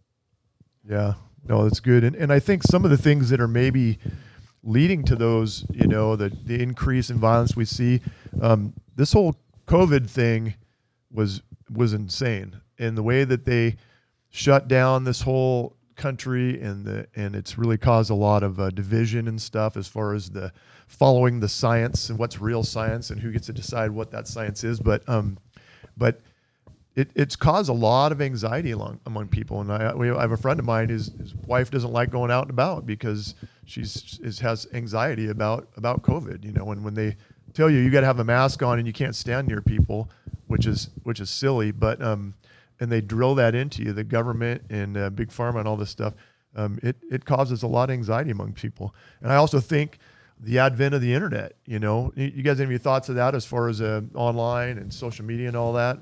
Yeah, no, that's good. And and I think some of the things that are maybe leading to those, you know, the, the increase in violence we see, um, this whole COVID thing was was insane. And the way that they shut down this whole country, and the and it's really caused a lot of uh, division and stuff as far as the following the science and what's real science and who gets to decide what that science is. But um, but it, it's caused a lot of anxiety among among people. And I we I have a friend of mine, his his wife doesn't like going out and about because she's is, has anxiety about about COVID. You know, and when they tell you you got to have a mask on and you can't stand near people, which is which is silly, but um, and they drill that into you, the government and uh, big pharma and all this stuff. Um, it it causes a lot of anxiety among people, and I also think the advent of the internet. You know, you, you guys have any thoughts of that as far as uh, online and social media and all that?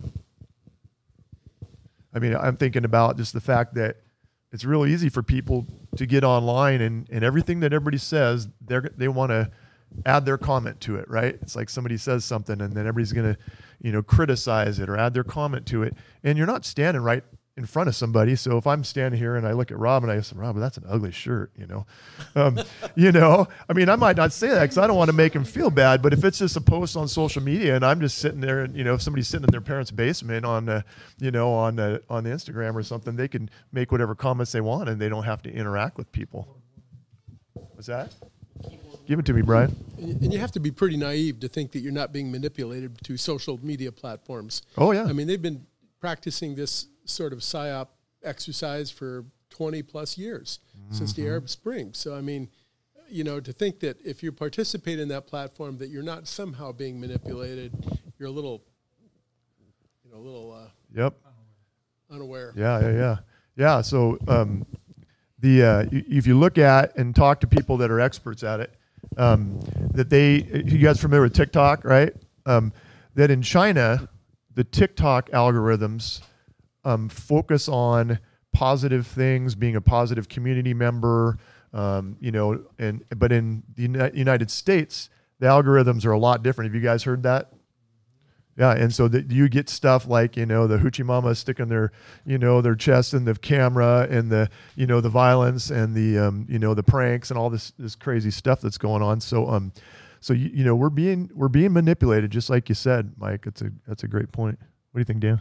I mean, I'm thinking about just the fact that it's really easy for people to get online and, and everything that everybody says, they they want to add their comment to it, right? It's like somebody says something and then everybody's going to, you know, criticize it or add their comment to it. And you're not standing right in front of somebody. So if I'm standing here and I look at Rob and I say, Rob, that's an ugly shirt, you know, um, you know, I mean, I might not say that because I don't want to make him feel bad, but if it's just a post on social media and I'm just sitting there and, you know, if somebody's sitting in their parents' basement on, uh, you know, on, uh, on Instagram or something, they can make whatever comments they want and they don't have to interact with people. What's that? Give it to me, Brian. And you have to be pretty naive to think that you're not being manipulated to social media platforms. Oh, yeah. I mean, they've been practicing this sort of PSYOP exercise for twenty plus years, mm-hmm. since the Arab Spring. So, I mean, you know, to think that if you participate in that platform, that you're not somehow being manipulated, you're a little, you know, a little uh, Yep. unaware. Yeah, yeah, yeah, yeah. So um, the uh, y- if you look at and talk to people that are experts at it, um, that they, you guys familiar with TikTok, right? Um, that in China, the TikTok algorithms um, focus on positive things, being a positive community member, um, you know, and but in the Uni- United States, the algorithms are a lot different. Have you guys heard that? Yeah, and so that you get stuff like, you know, the hoochie mama sticking their, you know, their chest in the camera, and the, you know, the violence and the, um, you know, the pranks and all this this crazy stuff that's going on. So, um, so you, you know, we're being we're being manipulated, just like you said, Mike. That's a that's a great point. What do you think, Dan?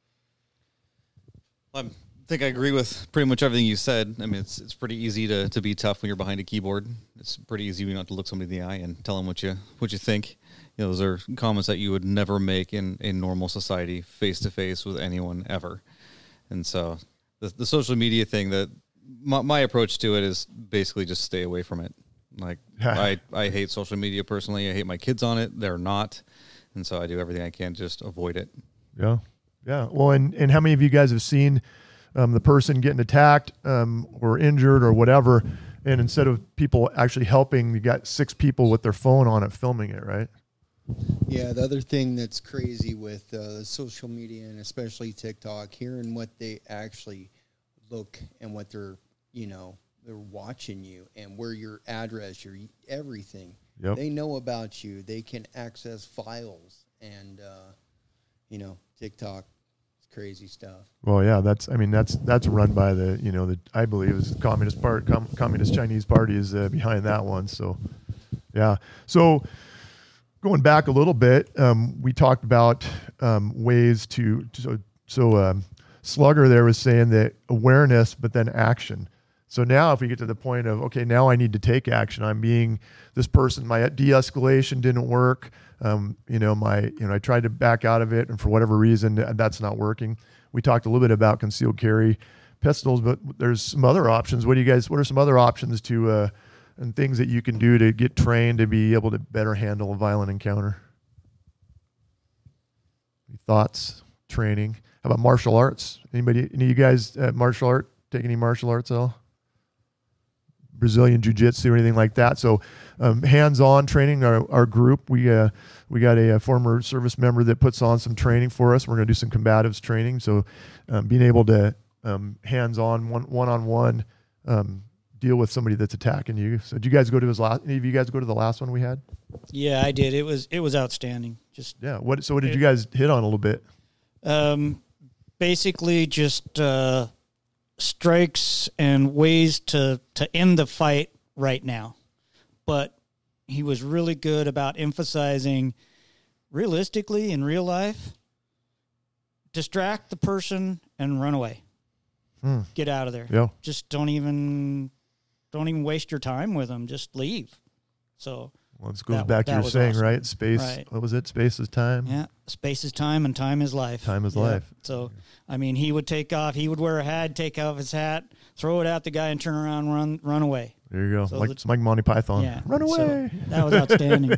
I think I agree with pretty much everything you said. I mean, it's it's pretty easy to, to be tough when you're behind a keyboard. It's pretty easy when you not to look somebody in the eye and tell them what you what you think. You know, those are comments that you would never make in a normal society, face to face with anyone ever. And so, the the social media thing, that my, my approach to it is basically just stay away from it. Like I I hate social media personally. I hate my kids on it. They're not, and so I do everything I can to just avoid it. Yeah, yeah. Well, and and how many of you guys have seen um, the person getting attacked um, or injured or whatever, and instead of people actually helping, you got six people with their phone on it filming it, right? Yeah, the other thing that's crazy with uh, social media and especially TikTok, hearing what they actually look and what they're, you know, they're watching you and where your address, your everything. Yep. They know about you. They can access files and, uh, you know, TikTok, it's crazy stuff. Well, yeah, that's I mean that's that's run by the you know the I believe is the Communist Part Com- Communist Chinese Party is uh, behind that one. So, yeah, so. Going back a little bit, um, we talked about um, ways to, so, so um, Slugger there was saying that awareness, but then action. So now if we get to the point of, okay, now I need to take action. I'm being this person, my de-escalation didn't work. Um, you know, my, you know, I tried to back out of it and for whatever reason, that's not working. We talked a little bit about concealed carry pistols, but there's some other options. What do you guys, what are some other options to, uh, and things that you can do to get trained to be able to better handle a violent encounter? Any thoughts, training? How about martial arts? Anybody, any of you guys uh, martial art, take any martial arts at all? Brazilian jiu-jitsu or anything like that? So um, hands-on training, our, our group, we uh, we got a, a former service member that puts on some training for us. We're going to do some combatives training. So um, being able to um, hands-on, one, one-on-one, um, deal with somebody that's attacking you. So did you guys go to his last, any of you guys go to the last one we had? Yeah, I did. It was it was outstanding. Just Yeah. What, so what did it, you guys hit on a little bit? Um, basically just uh, strikes and ways to, to end the fight right now. But he was really good about emphasizing realistically in real life, distract the person and run away. Hmm. Get out of there. Yeah. Just don't even don't even waste your time with them. Just leave. So Well, this goes that- back to that your was saying, awesome. right? Space. Right. What was it? Space is time. Yeah, space is time and time is life. Time is Yeah. life. So, I mean, he would take off. He would wear a hat, take off his hat, throw it at the guy, and turn around, run, run away. There you go. So like the- it's like Monty Python. Yeah, Run so away. that was outstanding.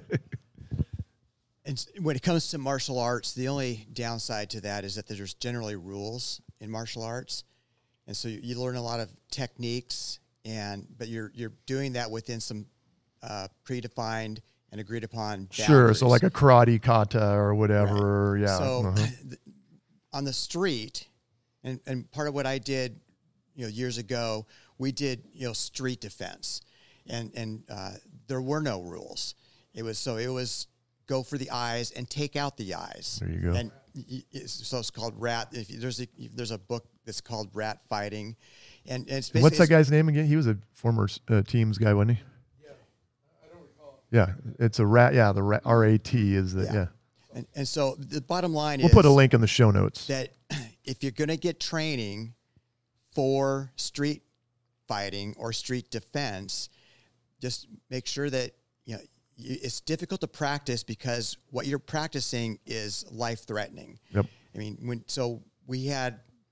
And s- when it comes to martial arts, the only downside to that is that there's generally rules in martial arts, and so you, you learn a lot of techniques, and but you're you're doing that within some uh, predefined and agreed upon boundaries. Sure. So like a karate kata or whatever. Yeah. So uh-huh. th- on the street, and, and part of what I did, you know, years ago, we did, you know, street defense, and and uh, there were no rules. It was so it was go for the eyes and take out the eyes. There you go. And y- it's, so it's called rat. If you- there's a if there's a book that's called Rat Fighting, and, and it's basically What's that it's- guy's name again? He was a former uh, Teams guy, wasn't he? Yeah, it's a rat. Yeah, the rat, R A T is the yeah. Yeah. And, and so the bottom line We'll is put a link in the show notes. that if you're going to get training for street fighting or street defense, just make sure that, you know, you, it's difficult to practice because what you're practicing is life threatening. Yep. I mean, when, so we had,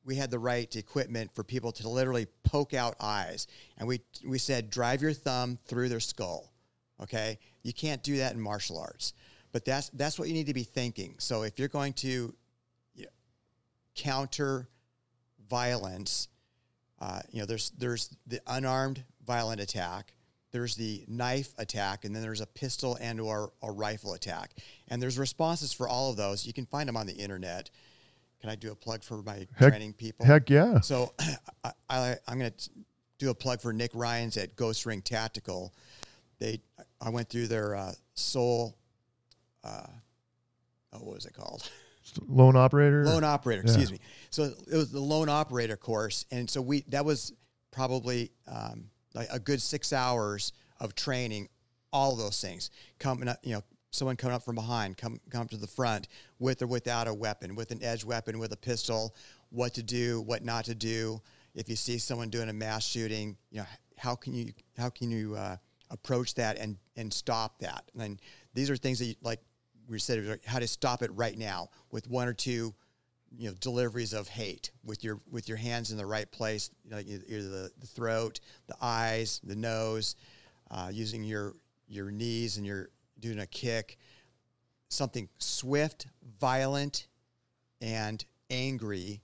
we had the right equipment for people to literally poke out eyes. And we, we said, drive your thumb through their skull. Okay. You can't do that in martial arts, but that's, that's what you need to be thinking. So if you're going to you know, counter violence, uh, you know, there's, there's the unarmed violent attack, there's the knife attack, and then there's a pistol and or a rifle attack. And there's responses for all of those. You can find them on the internet. Can I do a plug for my Heck- training people? Heck yeah. So I, I, I'm going to do a plug for Nick Ryans at Ghost Ring Tactical. They, I went through their uh, soul, uh, oh, what was it called? Lone operator? Lone operator, Yeah. excuse me. So it was the lone operator course. And so we, that was probably um, like a good six hours of training, all of those things. Coming up, you know, someone coming up from behind, come come up to the front with or without a weapon, with an edge weapon, with a pistol, what to do, what not to do. If you see someone doing a mass shooting, you know, how can you how can you uh, approach that and and stop that? And these are things that, you, like we said, how to stop it right now with one or two, you know, deliveries of hate with your with your hands in the right place, you know, either the, the throat, the eyes, the nose, uh, using your your knees and your doing a kick, something swift, violent, and angry,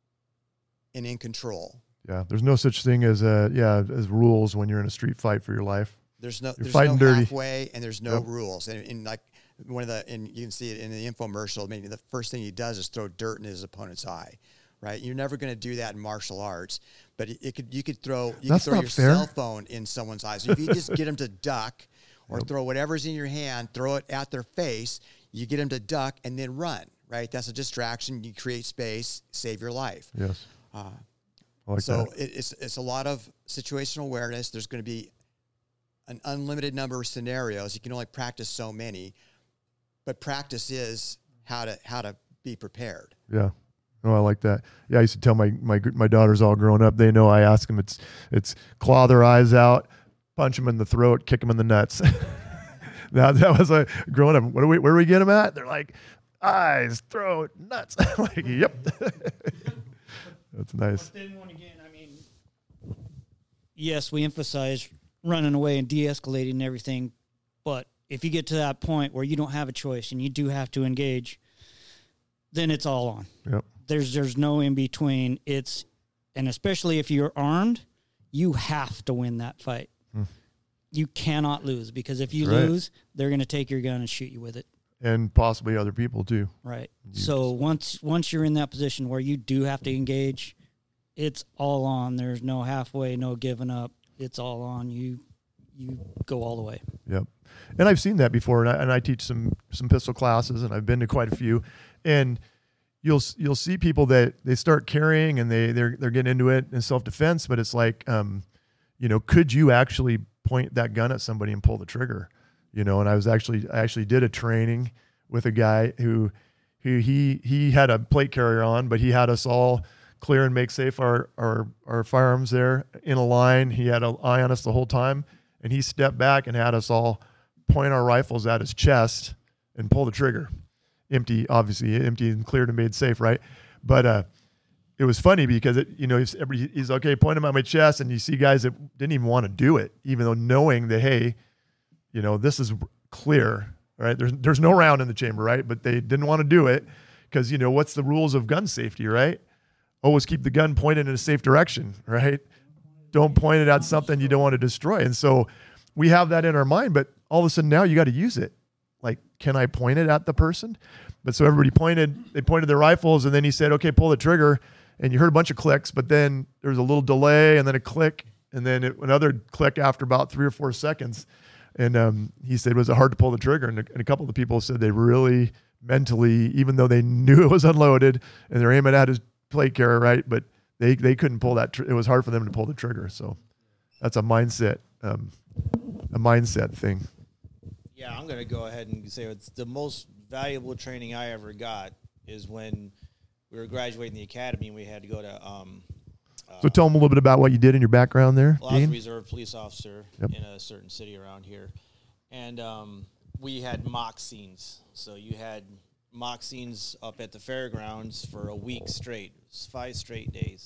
and in control. Yeah, there's no such thing as uh yeah as rules when you're in a street fight for your life. There's no You're there's fighting no dirty. halfway, and there's no Yep. rules. And, and like one of the and you can see it in the infomercial. Maybe the first thing he does is throw dirt in his opponent's eye. Right? You're never going to do that in martial arts, but it, it could you could throw you That's could throw not your fair. cell phone in someone's eyes. If you just get them to duck or throw whatever's in your hand, throw it at their face, you get them to duck and then run. Right? That's a distraction. You create space, save your life. Yes. Uh, I like so that. it, it's it's a lot of situational awareness. There's going to be an unlimited number of scenarios. You can only practice so many, but practice is how to how to be prepared. Yeah. Oh, I like that. Yeah, I used to tell my my my daughters all growing up. They know I ask them. It's it's claw their eyes out, punch them in the throat, kick them in the nuts. that that was a growing up. What do we? Where do we get them at? They're like eyes, throat, nuts. I'm like, yep. That's nice. But then, one again, I mean, yes, we emphasize running away and de-escalating everything, but if you get to that point where you don't have a choice and you do have to engage, then it's all on. Yep. There's there's no in between. It's and especially if you're armed, you have to win that fight. Hmm. You cannot lose, because if you Right. lose, they're going to take your gun and shoot you with it. And possibly other people too. Right. You So once once you're in that position where you do have to engage, it's all on. There's no halfway, no giving up. It's all on. You you go all the way. Yep. And I've seen that before, and I, and I teach some some pistol classes, and I've been to quite a few. And you'll you'll see people that they start carrying, and they they're they're getting into it in self defense, but it's like, um, you know, could you actually point that gun at somebody and pull the trigger? You know, and I was actually I actually did a training with a guy who who he he had a plate carrier on, but he had us all clear and make safe our our our firearms there in a line. He had an eye on us the whole time, and he stepped back and had us all point our rifles at his chest and pull the trigger. Empty, obviously empty and cleared and made safe, right? But uh, it was funny because it, you know, he's, every, he's okay, point him at my chest, and you see guys that didn't even want to do it, even though knowing that, hey, you know, this is clear, right? There's there's no round in the chamber, right? But they didn't want to do it because, you know, what's the rules of gun safety, right? Always keep the gun pointed in a safe direction, right? Don't point it at something you don't want to destroy. And so we have that in our mind, but all of a sudden now you got to use it. Like, can I point it at the person? But so everybody pointed, they pointed their rifles, and then he said, okay, pull the trigger. And you heard a bunch of clicks, but then there was a little delay, and then a click, and then it, another click after about three or four seconds. And um, he said, was it hard to pull the trigger? And a, and a couple of the people said they really mentally, even though they knew it was unloaded and they're aiming at his plate carrier, right? But they, they couldn't pull that. Tr- it was hard for them to pull the trigger. So that's a mindset, um, a mindset thing. Yeah, I'm going to go ahead and say it's the most valuable training I ever got is when we were graduating the academy and we had to go to. Um, uh, So tell them a little bit about what you did in your background there, well, I was a Dean. reserve police officer Yep. in a certain city around here, and um, we had mock scenes. So you had mock scenes up at the fairgrounds for a week straight. It was five straight days.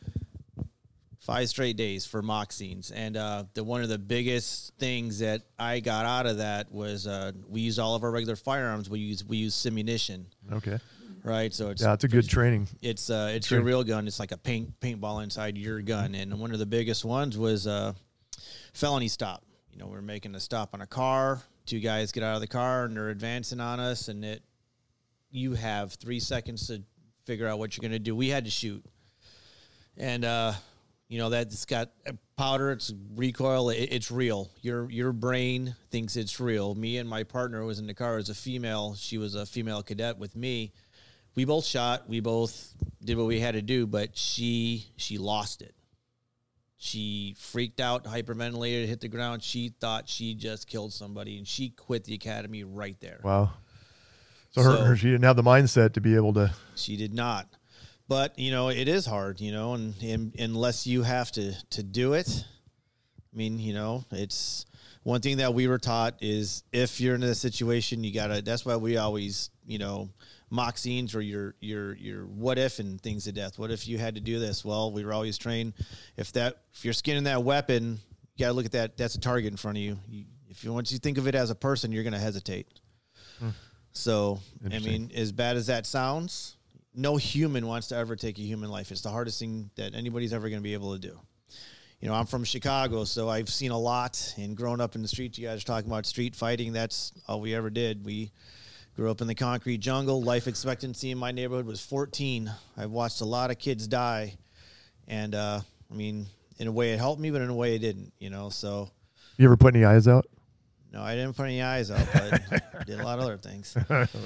Five straight days for mock scenes. And uh, the one of the biggest things that I got out of that was uh, we use all of our regular firearms. We use we use simunition. Okay. Right. So it's yeah, it's a good training. It's uh, it's Train. your real gun. It's like a paint paintball inside your gun. And one of the biggest ones was uh, felony stop. You know, we're making a stop on a car. Two guys get out of the car and they're advancing on us, and it you have three seconds to figure out what you're going to do. We had to shoot, and uh, you know that's got powder. It's recoil. It, it's real. Your your brain thinks it's real. Me and my partner who was in the car was a female. She was a female cadet with me. We both shot. We both did what we had to do, but she she lost it. She freaked out, hyperventilated, hit the ground. She thought she just killed somebody, and she quit the academy right there. Wow. So, her, So- her she didn't have the mindset to be able to. She did not. But, you know, it is hard, you know, and, and unless you have to, to do it, I mean, you know, it's one thing that we were taught is if you're in a situation, you got to, that's why we always, you know, mock scenes or your, your, your what if and things to death. What if you had to do this? Well, we were always trained. If that, if you're skinning that weapon, you got to look at that. That's a target in front of you. you if you, once you think of it as a person, you're going to hesitate. Hmm. So, I mean, as bad as that sounds, no human wants to ever take a human life. It's the hardest thing that anybody's ever going to be able to do. You know, I'm from Chicago, so I've seen a lot. And growing up in the streets, you guys are talking about street fighting. That's all we ever did. We grew up in the concrete jungle. Life expectancy in my neighborhood was fourteen. I've watched a lot of kids die. And, uh, I mean, in a way it helped me, but in a way it didn't, you know. So, You ever put any eyes out? no, I didn't put any eyes out, but did a lot of other things.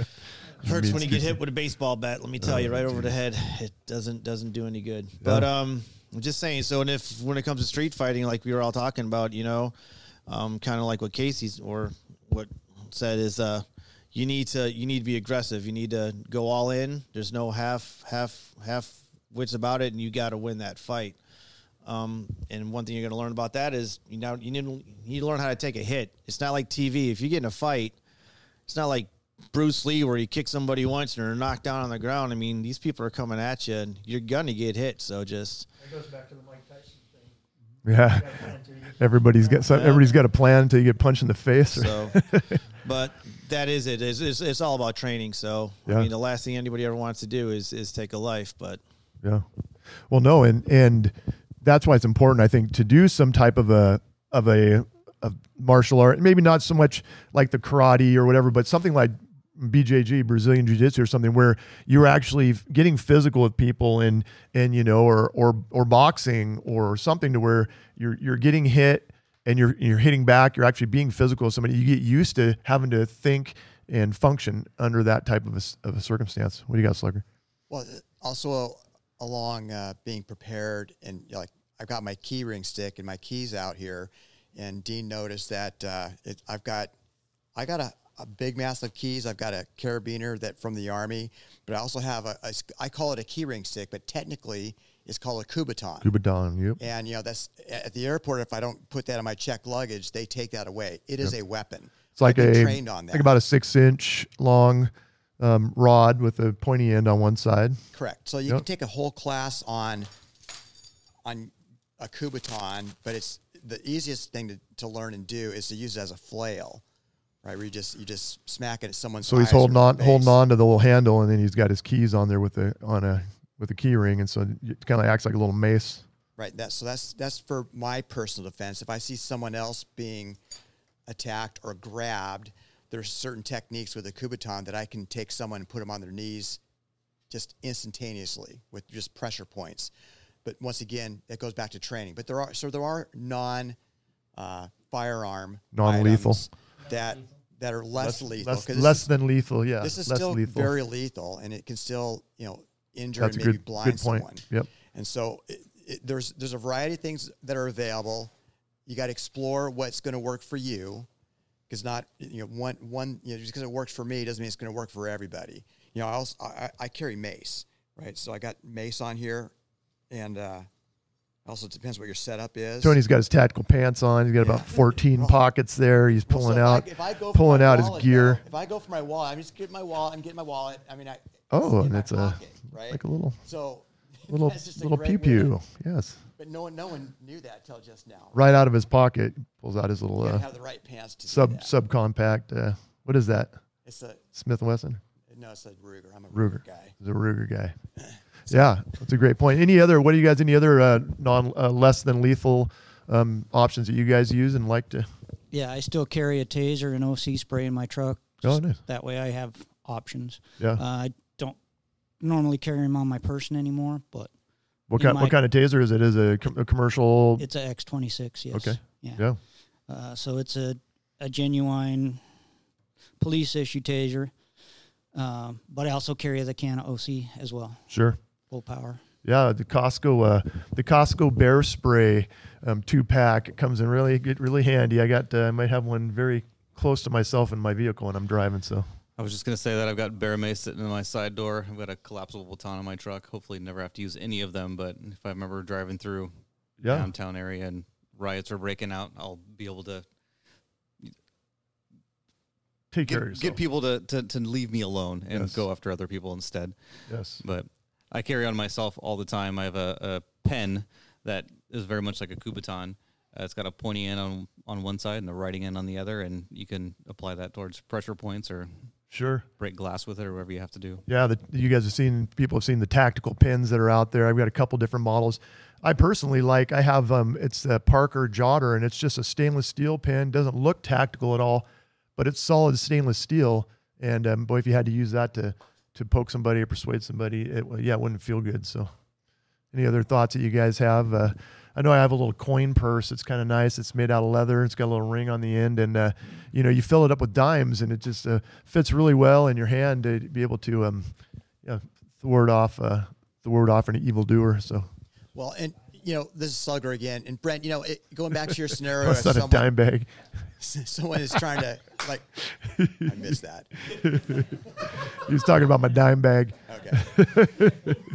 Hurts when you get hit with a baseball bat. Let me tell you, right over the head. It doesn't doesn't do any good. But um, I'm just saying. So, and if when it comes to street fighting, like we were all talking about, you know, um, kind of like what Casey's or what said is, uh, you need to you need to be aggressive. You need to go all in. There's no half half half wits about it, and you got to win that fight. Um, and one thing you're going to learn about that is you know you need, you need to learn how to take a hit. It's not like T V. If you get in a fight, it's not like Bruce Lee where you kick somebody once and they're knocked down on the ground. I mean, these people are coming at you, and you're going to get hit. So just That goes back to the Mike Tyson thing. Yeah. Everybody's got some, Yeah. everybody's got a plan until you get punched in the face. so. But that is it. It's, it's, it's all about training. So Yeah. I mean, the last thing anybody ever wants to do is is take a life. But Yeah. Well, no, and and that's why it's important, I think, to do some type of a of a of martial art. Maybe not so much like the karate or whatever, but something like B J J, Brazilian Jiu-Jitsu, or something where you're actually getting physical with people, and and you know, or or or boxing or something to where you're you're getting hit and you're you're hitting back. You're actually being physical with somebody. You get used to having to think and function under that type of a, of a circumstance. What do you got, Slugger? Well, also along uh, being prepared, and you know, like I've got my key ring stick and my keys out here, and Dean noticed that uh, it, I've got I got a, a big massive keys. I've got a carabiner that from the Army, but I also have a, a I call it a key ring stick, but technically it's called a Kubaton. Kubaton, yep. And you know that's at the airport. If I don't put that on my checked luggage, they take that away. It is Yep. a weapon. It's like I've been a trained on that. like about a six inch long um, rod with a pointy end on one side. Correct. So you Yep. can take a whole class on on a Kubaton, but it's the easiest thing to, to learn and do is to use it as a flail, right? Where you just you just smack it at someone's. So he's eyes or holding on face. holding on to the little handle, and then he's got his keys on there with the on a with a key ring, and so it kind of acts like a little mace. Right. That so that's that's for my personal defense. If I see someone else being attacked or grabbed, there's certain techniques with a Kubaton that I can take someone and put them on their knees just instantaneously with just pressure points. But once again, it goes back to training. But there are so there are non uh, firearm Non-lethal. items that that are less, lethal. less, 'cause this less is- than lethal. Yeah, This is less still lethal. very lethal, and it can still you know injure That's a and maybe good blind good point. someone. Yep. And so it, it, there's there's a variety of things that are available. You got to explore what's going to work for you, because not you know one one you know just because it works for me doesn't mean it's going to work for everybody. You know, I also I, I carry mace, right? So I got mace on here, and uh, Also depends what your setup is. Tony's got his tactical pants on. He's got Yeah. about fourteen Well, pockets there. He's Well, so pulling if I- out, if I go for pulling my out his wallet, gear. though, if I go for my wallet, I'm just getting my wallet. I'm getting my wallet. I mean, I Oh, in and my it's a pocket, right? like a little so little that's just a little great pew way to- pew. Yes, But no one, no one knew that till just now. right out of his pocket, pulls out his little You gotta uh, have the right pants to do sub that. subcompact. Uh, what is that? It's a Smith and Wesson. no, it's a Ruger. I'm a Ruger Ruger, guy. He's a Ruger guy. Yeah, that's a great point. Any other? What do you guys? Any other uh, non uh, less than lethal um, options that you guys use and like to? Yeah, I still carry a taser and O C spray in my truck. Oh, Just nice. That way I have options. Yeah. Uh, I don't normally carry them on my person anymore, but What in kind? my- What kind of taser is it? Is it a, com- a commercial? it's a X twenty-six, yes. Okay. Yeah. Yeah. Uh, so it's a, a genuine police issue taser. Um, but I also carry the can of O C as well, Sure. full power. Yeah, the Costco, uh, the Costco Bear Spray um, two pack. It comes in really, get really handy. I got, uh, I might have one very close to myself in my vehicle when I'm driving. So I was just gonna say that I've got Bear Mace sitting in my side door. I've got a collapsible baton in my truck. Hopefully, never have to use any of them. But if I remember driving through yeah, downtown area and riots are breaking out, I'll be able to take care of get, yourself. get people to, to, to leave me alone and Yes. go after other people instead. Yes. But I carry on myself all the time. I have a, a pen that is very much like a Kubotan. Uh, it's got a pointy end on on one side and a writing end on the other, and you can apply that towards pressure points or Sure. break glass with it or whatever you have to do. Yeah, the, you guys have seen, people have seen the tactical pins that are out there. I've got a couple different models. I personally like, I have, um, it's a Parker Jotter, and it's just a stainless steel pin. Doesn't look tactical at all, but it's solid stainless steel. And um, boy, if you had to use that to to poke somebody or persuade somebody, it yeah, it wouldn't feel good. So, any other thoughts that you guys have? Uh, I know I have a little coin purse. It's kind of nice. It's made out of leather. It's got a little ring on the end, and uh, you know, you fill it up with dimes, and it just uh, fits really well in your hand to be able to um, yeah, thwart off uh, thwart off an evildoer. So Well, and you know, this is Slugger again. And Brent, you know, it, going back to your scenario, that's if not a someone, dime bag. someone is trying to like, I missed that. He was talking about my dime bag. Okay.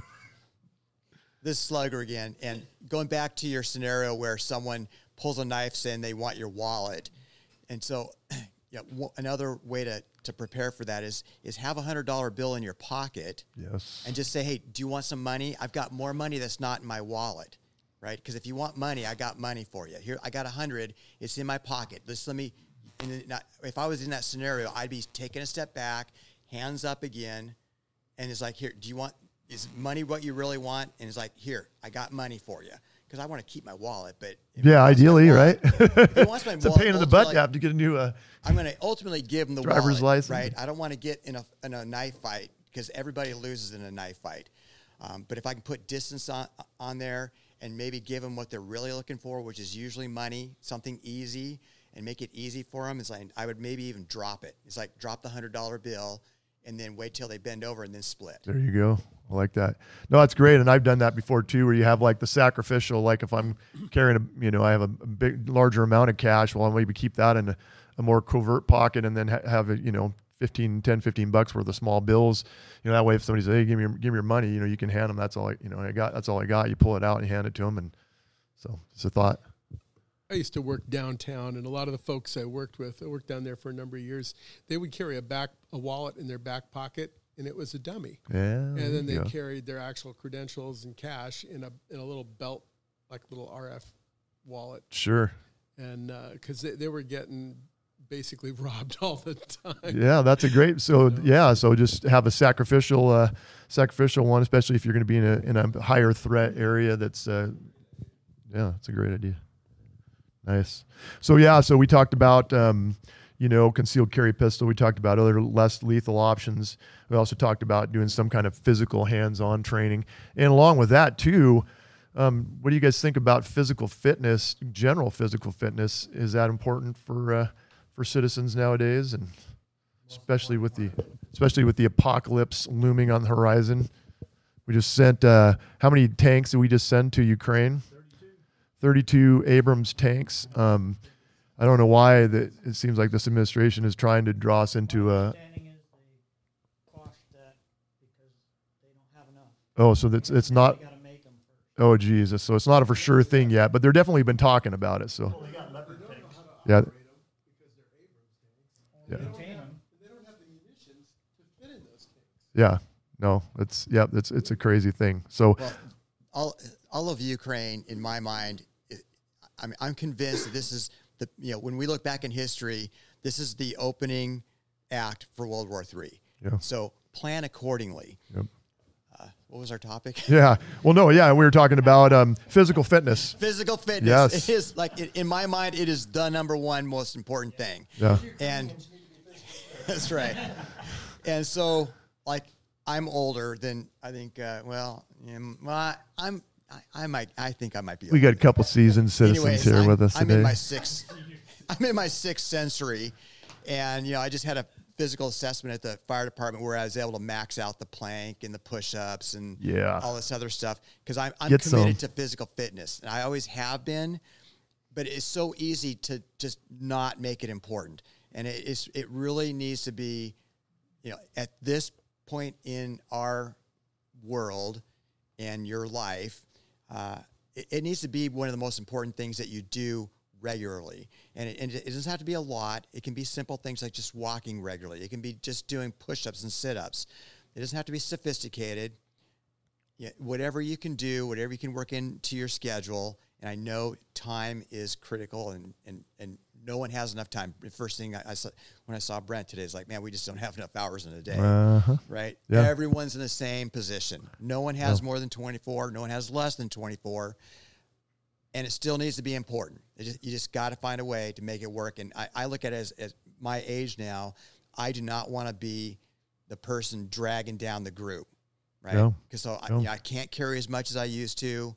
This is Slugger again, and going back to your scenario where someone pulls a knife saying they want your wallet, and so, you know, w- another way to, to prepare for that is is have a hundred dollar bill in your pocket, Yes. and just say, hey, do you want some money? I've got more money that's not in my wallet, right? Because if you want money, I got money for you. Here, I got a hundred. It's in my pocket. Just let me. And then not, if I was in that scenario, I'd be taking a step back, hands up again, and it's like, here, do you want? Is money what you really want? And it's like, here, I got money for you because I want to keep my wallet. But if he Yeah, wants my ideally, wallet- right? If he wants my It's a wallet, pain in the butt ultimately- to have to get a new. Uh, I'm going to ultimately give him the Driver's wallet, license. right? I don't want to get in a in a knife fight because everybody loses in a knife fight. Um, but if I can put distance on on there and maybe give them what they're really looking for, which is usually money, something easy, and make it easy for them, it's like I would maybe even drop it. It's like drop the hundred dollar bill and then wait till they bend over and then split. There you go. I like that. No, that's great. And I've done that before too, where you have like the sacrificial, like if I'm carrying a, you know, I have a, a big, larger amount of cash, well, I'll maybe keep that in a, a more covert pocket and then ha- have it, you know, fifteen, ten, fifteen bucks worth of small bills. You know, that way if somebody says, hey, give me, your, give me your money, you know, you can hand them. That's all I, you know, I got, that's all I got. You pull it out and you hand it to them. And so it's a thought. I used to work downtown, and a lot of the folks I worked with, I worked down there for a number of years, they would carry a back a wallet in their back pocket, and it was a dummy. Yeah. And then they yeah. carried their actual credentials and cash in a in a little belt, like little R F wallet. Sure. And because they, they were getting basically robbed all the time. Yeah, that's a great. So yeah, so just have a sacrificial, uh, sacrificial one, especially if you're going to be in a in a higher threat area. That's uh, yeah, it's a great idea. Nice. So yeah, so we talked about um, you know, concealed carry pistol. We talked about other less lethal options. We also talked about doing some kind of physical hands-on training, and along with that too. Um, what do you guys think about physical fitness, general physical fitness? Is that important for uh, for citizens nowadays, and especially with the especially with the apocalypse looming on the horizon? We just sent uh, how many tanks did we just send to Ukraine? thirty-two Abrams tanks. Um, I don't know why that it seems like this administration is trying to draw us into a. Oh, so that's it's not. Oh, Jesus. So it's not a for sure thing yet, but they're definitely been talking about it. So, yeah. Yeah. Yeah. No, it's, yeah, it's, it's a crazy thing. So, Well, all, all of Ukraine, in my mind, it, I mean, I'm convinced that this is the, you know, when we look back in history, this is the opening act for World War Three. Yeah. So plan accordingly. Yep. Uh, what was our topic? yeah. Well, no, yeah. We were talking about um, physical fitness. Physical fitness. Yes. It is like, it, in my mind, it is the number one most important thing. Yeah. And that's right. And so, like, I'm older than I think. Uh, well, you know, well, I, I'm. I, I might. I think I might be. We got a couple seasoned citizens Anyways, here I'm, with us I'm today. in my sixth. I'm in my sixth century, and you know, I just had a physical assessment at the fire department where I was able to max out the plank and the push-ups and Yeah. all this other stuff because I'm, I'm Get committed some. to physical fitness, and I always have been. But it's so easy to just not make it important, and it is. It really needs to be, you know, at this point in our world and your life, uh, it, it needs to be one of the most important things that you do regularly. And it, and it doesn't have to be a lot. It can be simple things like just walking regularly. It can be just doing push-ups and sit-ups. It doesn't have to be sophisticated. Yeah, whatever you can do, whatever you can work into your schedule. And I know time is critical, and and and no one has enough time. The first thing I, I saw when I saw Brent today is like, man, we just don't have enough hours in a day, Uh-huh. right? Yeah. Everyone's in the same position. No one has more than twenty-four. No one has less than twenty-four. And it still needs to be important. It just, you just got to find a way to make it work. And I, I look at it as, as my age now, I do not want to be the person dragging down the group, right? No. Because so I, No. you know, I can't carry as much as I used to.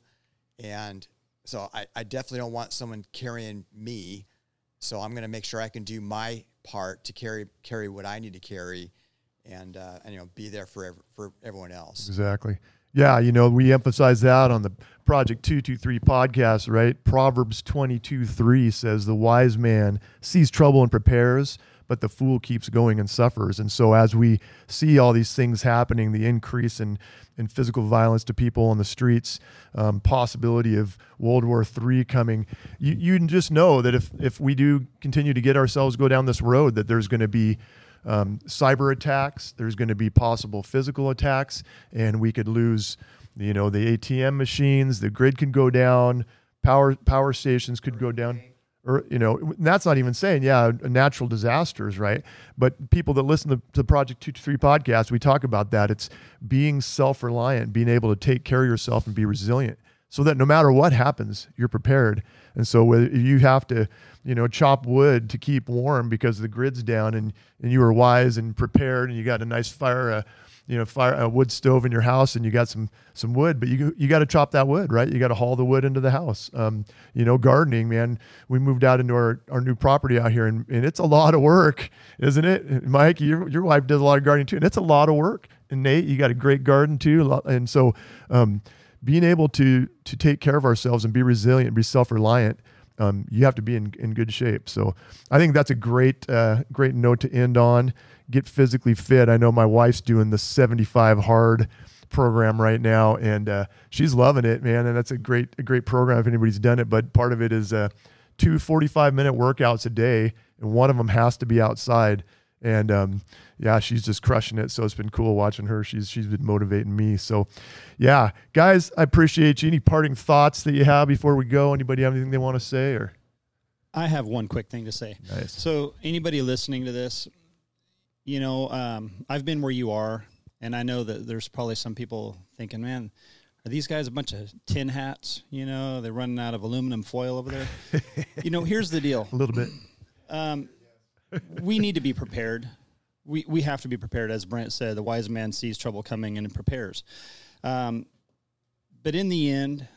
And so I, I definitely don't want someone carrying me. So I'm going to make sure I can do my part to carry carry what I need to carry, and uh, and you know be there for ev- for everyone else. Exactly. Yeah, you know, we emphasize that on the Project two twenty-three podcast, right? Proverbs twenty-two three says, the wise man sees trouble and prepares, but the fool keeps going and suffers. And so as we see all these things happening, the increase in, in physical violence to people on the streets, um, possibility of World War Three coming, you, you just know that if, if we do continue to get ourselves go down this road, that there's going to be Um, cyber attacks, there's going to be possible physical attacks, and we could lose, you know, the A T M machines, the grid could go down, power power stations could go down, or, you know, that's not even saying, yeah, natural disasters, right? But people that listen to the Project two twenty-three podcast, we talk about that. It's being self-reliant, being able to take care of yourself and be resilient so that no matter what happens, you're prepared. And so whether you have to, you know, chop wood to keep warm because the grid's down, and, and you were wise and prepared, and you got a nice fire, uh, you know, fire a wood stove in your house, and you got some some wood, but you you got to chop that wood, right? You got to haul the wood into the house. Um, you know, gardening, man. We moved out into our, our new property out here, and, and it's a lot of work, isn't it? Mike, your your wife does a lot of gardening too, and it's a lot of work. And Nate, you got a great garden too, and so um, being able to to take care of ourselves and be resilient, be self-reliant. Um, you have to be in, in good shape. So I think that's a great, uh, great note to end on. Get physically fit. I know my wife's doing the seventy-five hard program right now, and uh, she's loving it, man. And that's a great, a great program if anybody's done it. But part of it is uh, two forty-five minute workouts a day, and one of them has to be outside. And um, yeah, she's just crushing it. So it's been cool watching her. She's she's been motivating me. So yeah, guys, I appreciate you. Any parting thoughts that you have before we go? Anybody have anything they want to say? Or I have one quick thing to say. Nice. So anybody listening to this, you know, um, I've been where you are, and I know that there's probably some people thinking, man, are these guys a bunch of tin hats? You know, they're running out of aluminum foil over there. You know, here's the deal. a little bit. Um, we need to be prepared. We we have to be prepared. As Brent said, the wise man sees trouble coming and prepares. Um, but in the end,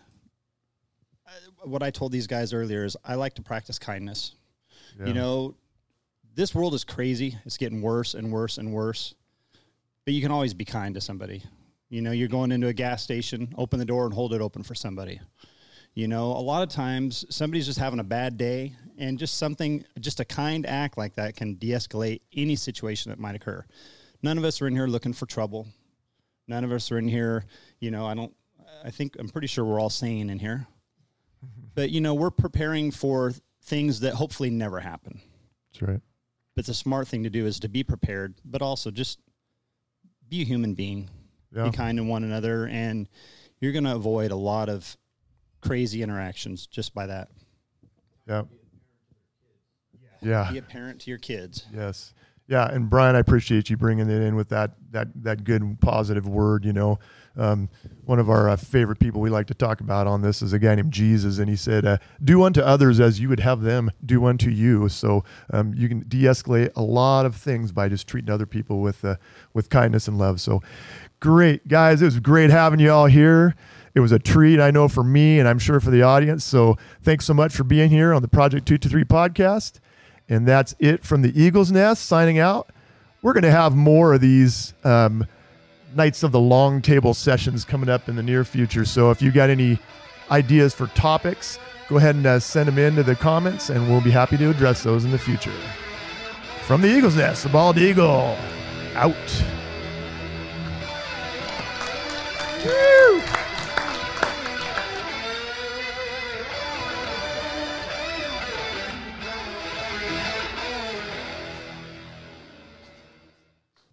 I, what I told these guys earlier is I like to practice kindness. Yeah. You know, this world is crazy. It's getting worse and worse and worse. But you can always be kind to somebody. You know, you're going into a gas station, open the door and hold it open for somebody. You know, a lot of times somebody's just having a bad day, and just something, just a kind act like that can de-escalate any situation that might occur. None of us are in here looking for trouble. None of us are in here, you know, I don't, I think I'm pretty sure we're all sane in here. But, you know, we're preparing for things that hopefully never happen. That's right. But the smart thing to do is to be prepared, but also just be a human being. Yeah. Be kind to one another, and you're going to avoid a lot of crazy interactions just by that. Yeah. Yeah. Be a parent to your kids. Yes. Yeah. And Brian, I appreciate you bringing it in with that, that, that good positive word. You know, um, one of our uh, favorite people we like to talk about on this is a guy named Jesus. And he said, uh, do unto others as you would have them do unto you. So um, you can de-escalate a lot of things by just treating other people with, uh, with kindness and love. So great, guys. It was great having you all here. It was a treat, I know, for me, and I'm sure for the audience. So thanks so much for being here on the Project two two three podcast. And that's it from the Eagle's Nest, signing out. We're going to have more of these um, Knights of the Long Table sessions coming up in the near future. So if you got any ideas for topics, go ahead and uh, send them into the comments, and we'll be happy to address those in the future. From the Eagle's Nest, the Bald Eagle, out. Woo!